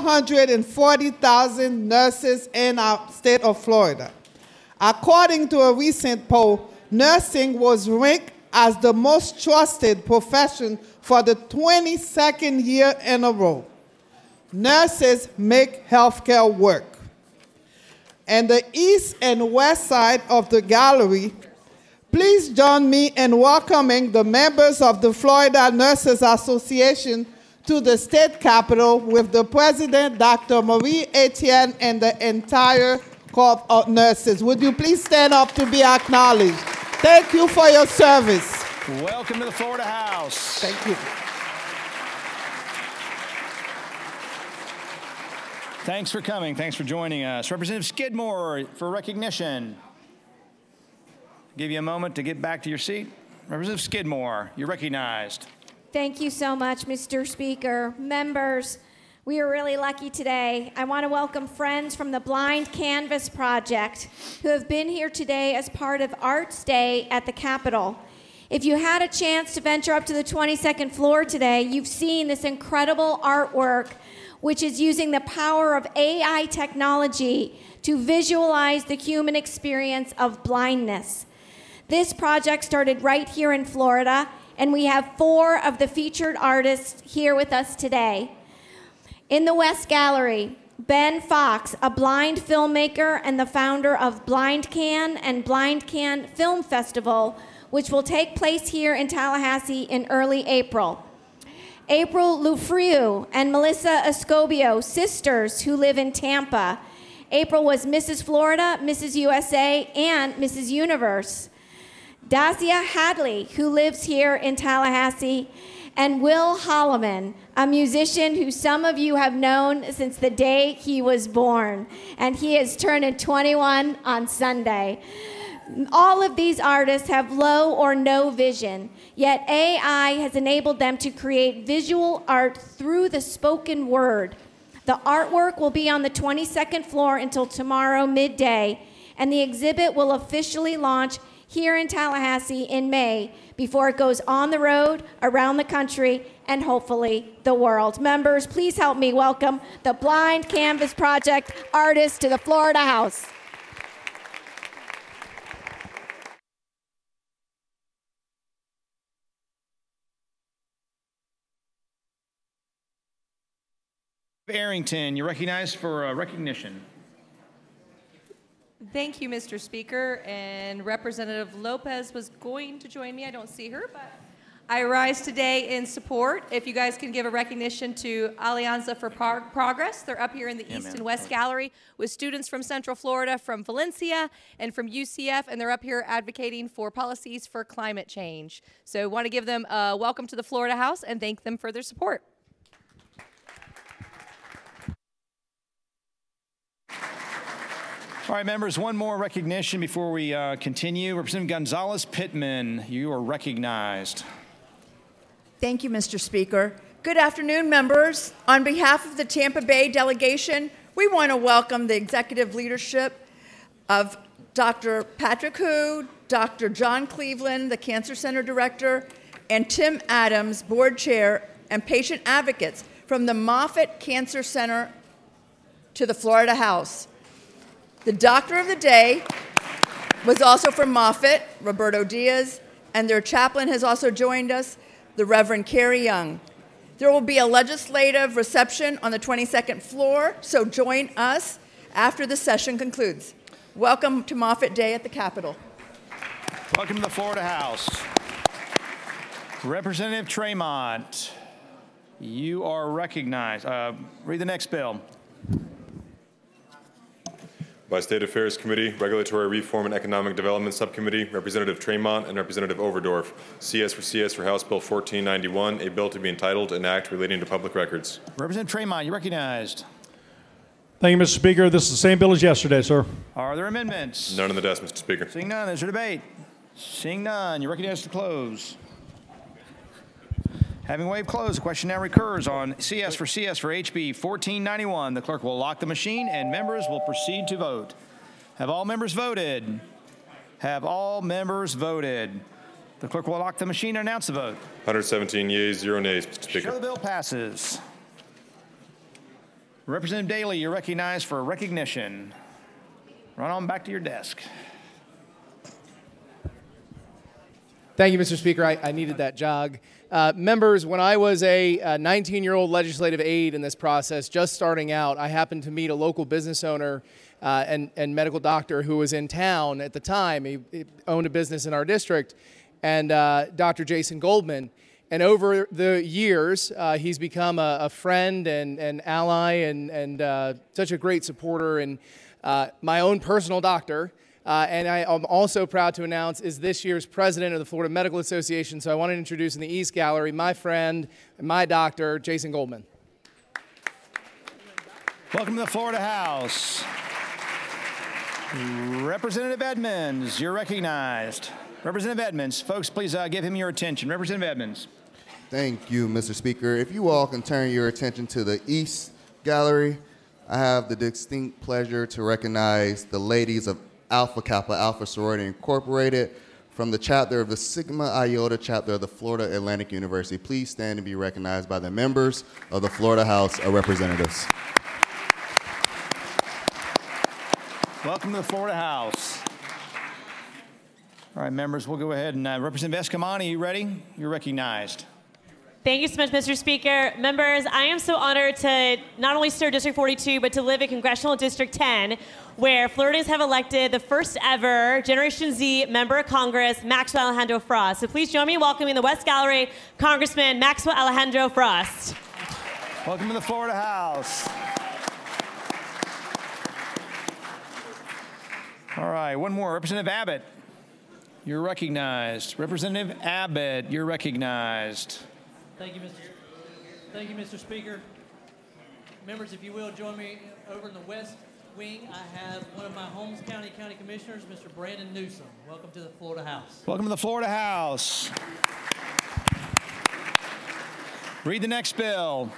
440,000 nurses in our state of Florida. According to a recent poll, nursing was ranked as the most trusted profession for the 22nd year in a row. Nurses make healthcare work. And the east and west side of the gallery, please join me in welcoming the members of the Florida Nurses Association to the state capitol with the president, Dr. Marie Etienne, and the entire corps of nurses. Would you please stand up to be acknowledged? Thank you for your service. Welcome to the Florida House. Thank you. Thanks for coming. Thanks for joining us. Representative Skidmore for recognition. Give you a moment to get back to your seat. Representative Skidmore, you're recognized. Thank you so much, Mr. Speaker. Members, we are really lucky today. I want to welcome friends from the Blind Canvas Project who have been here today as part of Arts Day at the Capitol. If you had a chance to venture up to the 22nd floor today, you've seen this incredible artwork which is using the power of AI technology to visualize the human experience of blindness. This project started right here in Florida, and we have 4 of the featured artists here with us today. In the West Gallery, Ben Fox, a blind filmmaker and the founder of BlindCan and BlindCan Film Festival, which will take place here in Tallahassee in early April. April Lufriu and Melissa Escobio, sisters who live in Tampa. April was Mrs. Florida, Mrs. USA, and Mrs. Universe. Dacia Hadley, who lives here in Tallahassee, and Will Holloman, a musician who some of you have known since the day he was born, and he is turning 21 on Sunday. All of these artists have low or no vision, yet AI has enabled them to create visual art through the spoken word. The artwork will be on the 22nd floor until tomorrow midday, and the exhibit will officially launch here in Tallahassee in May before it goes on the road, around the country, and hopefully the world. Members, please help me welcome the Blind Canvas Project artists to the Florida House. Arrington, you're recognized for recognition. Thank you, Mr. Speaker. And Representative Lopez was going to join me. I don't see her, but I rise today in support. If you guys can give a recognition to Alianza for Progress. They're up here in the East and West Gallery with students from Central Florida, from Valencia, and from UCF, and they're up here advocating for policies for climate change. So I want to give them a welcome to the Florida House and thank them for their support. All right, members, one more recognition before we continue. Representative Gonzalez Pittman, you are recognized. Thank you, Mr. Speaker. Good afternoon, members. On behalf of the Tampa Bay delegation, we want to welcome the executive leadership of Dr. Patrick Hu, Dr. John Cleveland, the Cancer Center Director, and Tim Adams, Board Chair, and patient advocates from the Moffitt Cancer Center to the Florida House. The doctor of the day was also from Moffitt, Roberto Diaz, and their chaplain has also joined us, the Reverend Carrie Young. There will be a legislative reception on the 22nd floor, so join us after the session concludes. Welcome to Moffitt Day at the Capitol. Welcome to the Florida House. Representative Tremont, you are recognized. Read the next bill. By State Affairs Committee, Regulatory Reform and Economic Development Subcommittee, Representative Tremont and Representative Overdorf. CS for House Bill 1491, a bill to be entitled An Act Relating to Public Records. Representative Tremont, you're recognized. Thank you, Mr. Speaker. This is the same bill as yesterday, sir. Are there amendments? None on the desk, Mr. Speaker. Seeing none, there's a debate. Seeing none, you're recognized to close. Having waived close, the question now recurs on CS for HB 1491. The clerk will lock the machine and members will proceed to vote. Have all members voted? Have all members voted? The clerk will lock the machine and announce the vote. 117 yeas, 0 nays, Mr. Speaker. Sure, the bill passes. Representative Daly, you're recognized for recognition. Run on back to your desk. Thank you, Mr. Speaker. I needed that jog. Members, when I was a 19-year-old legislative aide in this process, just starting out, I happened to meet a local business owner and medical doctor who was in town at the time. He owned a business in our district, and Dr. Jason Goldman. And over the years, he's become a friend and ally and such a great supporter and my own personal doctor. And I am also proud to announce is this year's president of the Florida Medical Association. So I want to introduce in the East Gallery my friend and my doctor, Jason Goldman. Welcome to the Florida House. Representative Edmonds, you're recognized. Representative Edmonds, folks, please give him your attention. Representative Edmonds. Thank you, Mr. Speaker. If you all can turn your attention to the East Gallery, I have the distinct pleasure to recognize the ladies of Alpha Kappa Alpha Sorority Incorporated from the chapter of the Sigma Iota chapter of the Florida Atlantic University. Please stand and be recognized by the members of the Florida House of Representatives. Welcome to the Florida House. All right, members, we'll go ahead and Representative Escamani, you ready? You're recognized. Thank you so much, Mr. Speaker. Members, I am so honored to not only serve District 42, but to live in Congressional District 10, where Floridians have elected the first ever Generation Z member of Congress, Maxwell Alejandro Frost. So please join me in welcoming the West Gallery, Congressman Maxwell Alejandro Frost. Welcome to the Florida House. All right, one more. Representative Abbott, you're recognized. Representative Abbott, you're recognized. Thank you, Mr. Speaker. Members, if you will, join me over in the West Wing. I have one of my Holmes County Commissioners, Mr. Brandon Newsom. Welcome to the Florida House. Welcome to the Florida House. Read the next bill.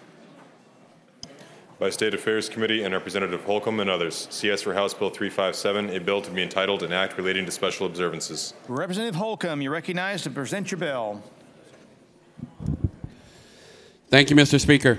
By State Affairs Committee and Representative Holcomb and others, CS for House Bill 357, a bill to be entitled An Act Relating to Special Observances. Representative Holcomb, you're recognized to present your bill. Thank you, Mr. Speaker.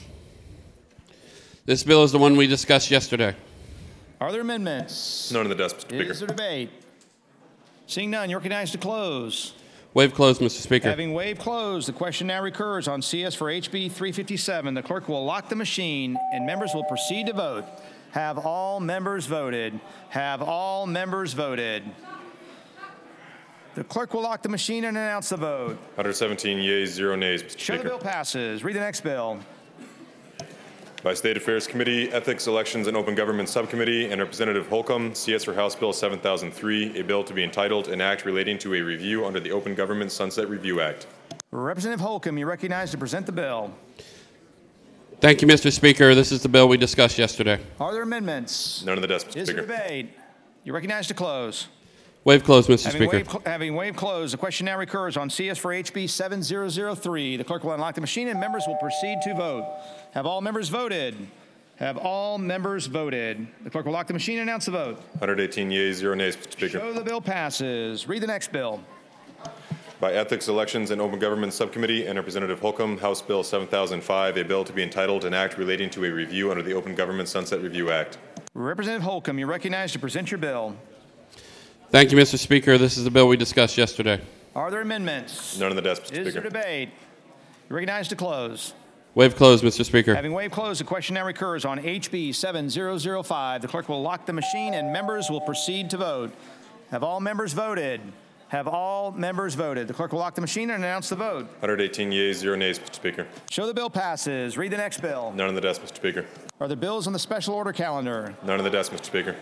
This bill is the one we discussed yesterday. Are there amendments? None on the desk, Mr. Speaker. Is there debate? Seeing none, you're recognized to close. Waive close, Mr. Speaker. Having waived close, the question now recurs on CS for HB 357. The clerk will lock the machine and members will proceed to vote. Have all members voted? Have all members voted? The clerk will lock the machine and announce the vote. 117 yeas, 0 nays, Mr. Show Speaker. the bill passes. Read the next bill. By State Affairs Committee, Ethics, Elections, and Open Government Subcommittee, and Representative Holcomb, CS for House Bill 7003, a bill to be entitled An Act Relating to a Review under the Open Government Sunset Review Act. Representative Holcomb, you're recognized to present the bill. Thank you, Mr. Speaker. This is the bill we discussed yesterday. Are there amendments? None on the desk, Mr. Is there Speaker. debate? You're recognized to close. Waive close, Mr. Speaker. Having waived close, the question now recurs on CS for HB 7003. The clerk will unlock the machine and members will proceed to vote. Have all members voted? Have all members voted? The clerk will lock the machine and announce the vote. 118 yeas, 0 nays, Mr. Speaker. Show the bill passes. Read the next bill. By Ethics, Elections, and Open Government Subcommittee and Representative Holcomb, House Bill 7005, a bill to be entitled An Act Relating to a Review under the Open Government Sunset Review Act. Representative Holcomb, you're recognized to present your bill. Thank you, Mr. Speaker. This is the bill we discussed yesterday. Are there amendments? None on the desk, Mr. Is Speaker. there debate? You're recognized to close. Waive close, Mr. Speaker. Having waived close, the question now recurs on HB 7005. The clerk will lock the machine and members will proceed to vote. Have all members voted? Have all members voted? The clerk will lock the machine and announce the vote. 118 yeas, 0 nays, Mr. Speaker. Show the bill passes. Read the next bill. None on the desk, Mr. Speaker. Are there bills on the special order calendar? None on the desk, Mr. Speaker.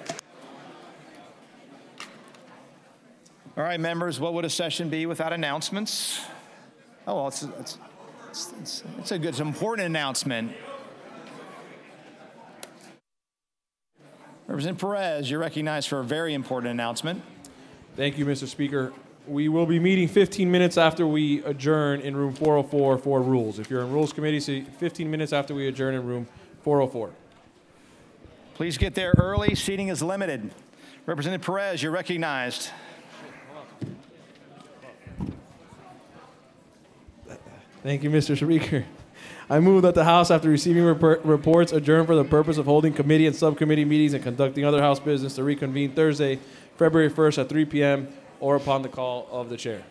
All right, members, what would a session be without announcements? Oh, well, it's a good, it's an important announcement. Representative Perez, you're recognized for a very important announcement. Thank you, Mr. Speaker. We will be meeting 15 minutes after we adjourn in room 404 for rules. If you're in Rules Committee, see 15 minutes after we adjourn in room 404. Please get there early. Seating is limited. Representative Perez, you're recognized. Thank you, Mr. Speaker. I move that the House, after receiving reports, adjourn for the purpose of holding committee and subcommittee meetings and conducting other House business to reconvene Thursday, February 1st at 3 p.m. or upon the call of the chair.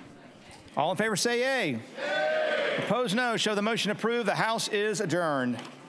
All in favor say yea. Opposed no. Show the motion approved. The House is adjourned.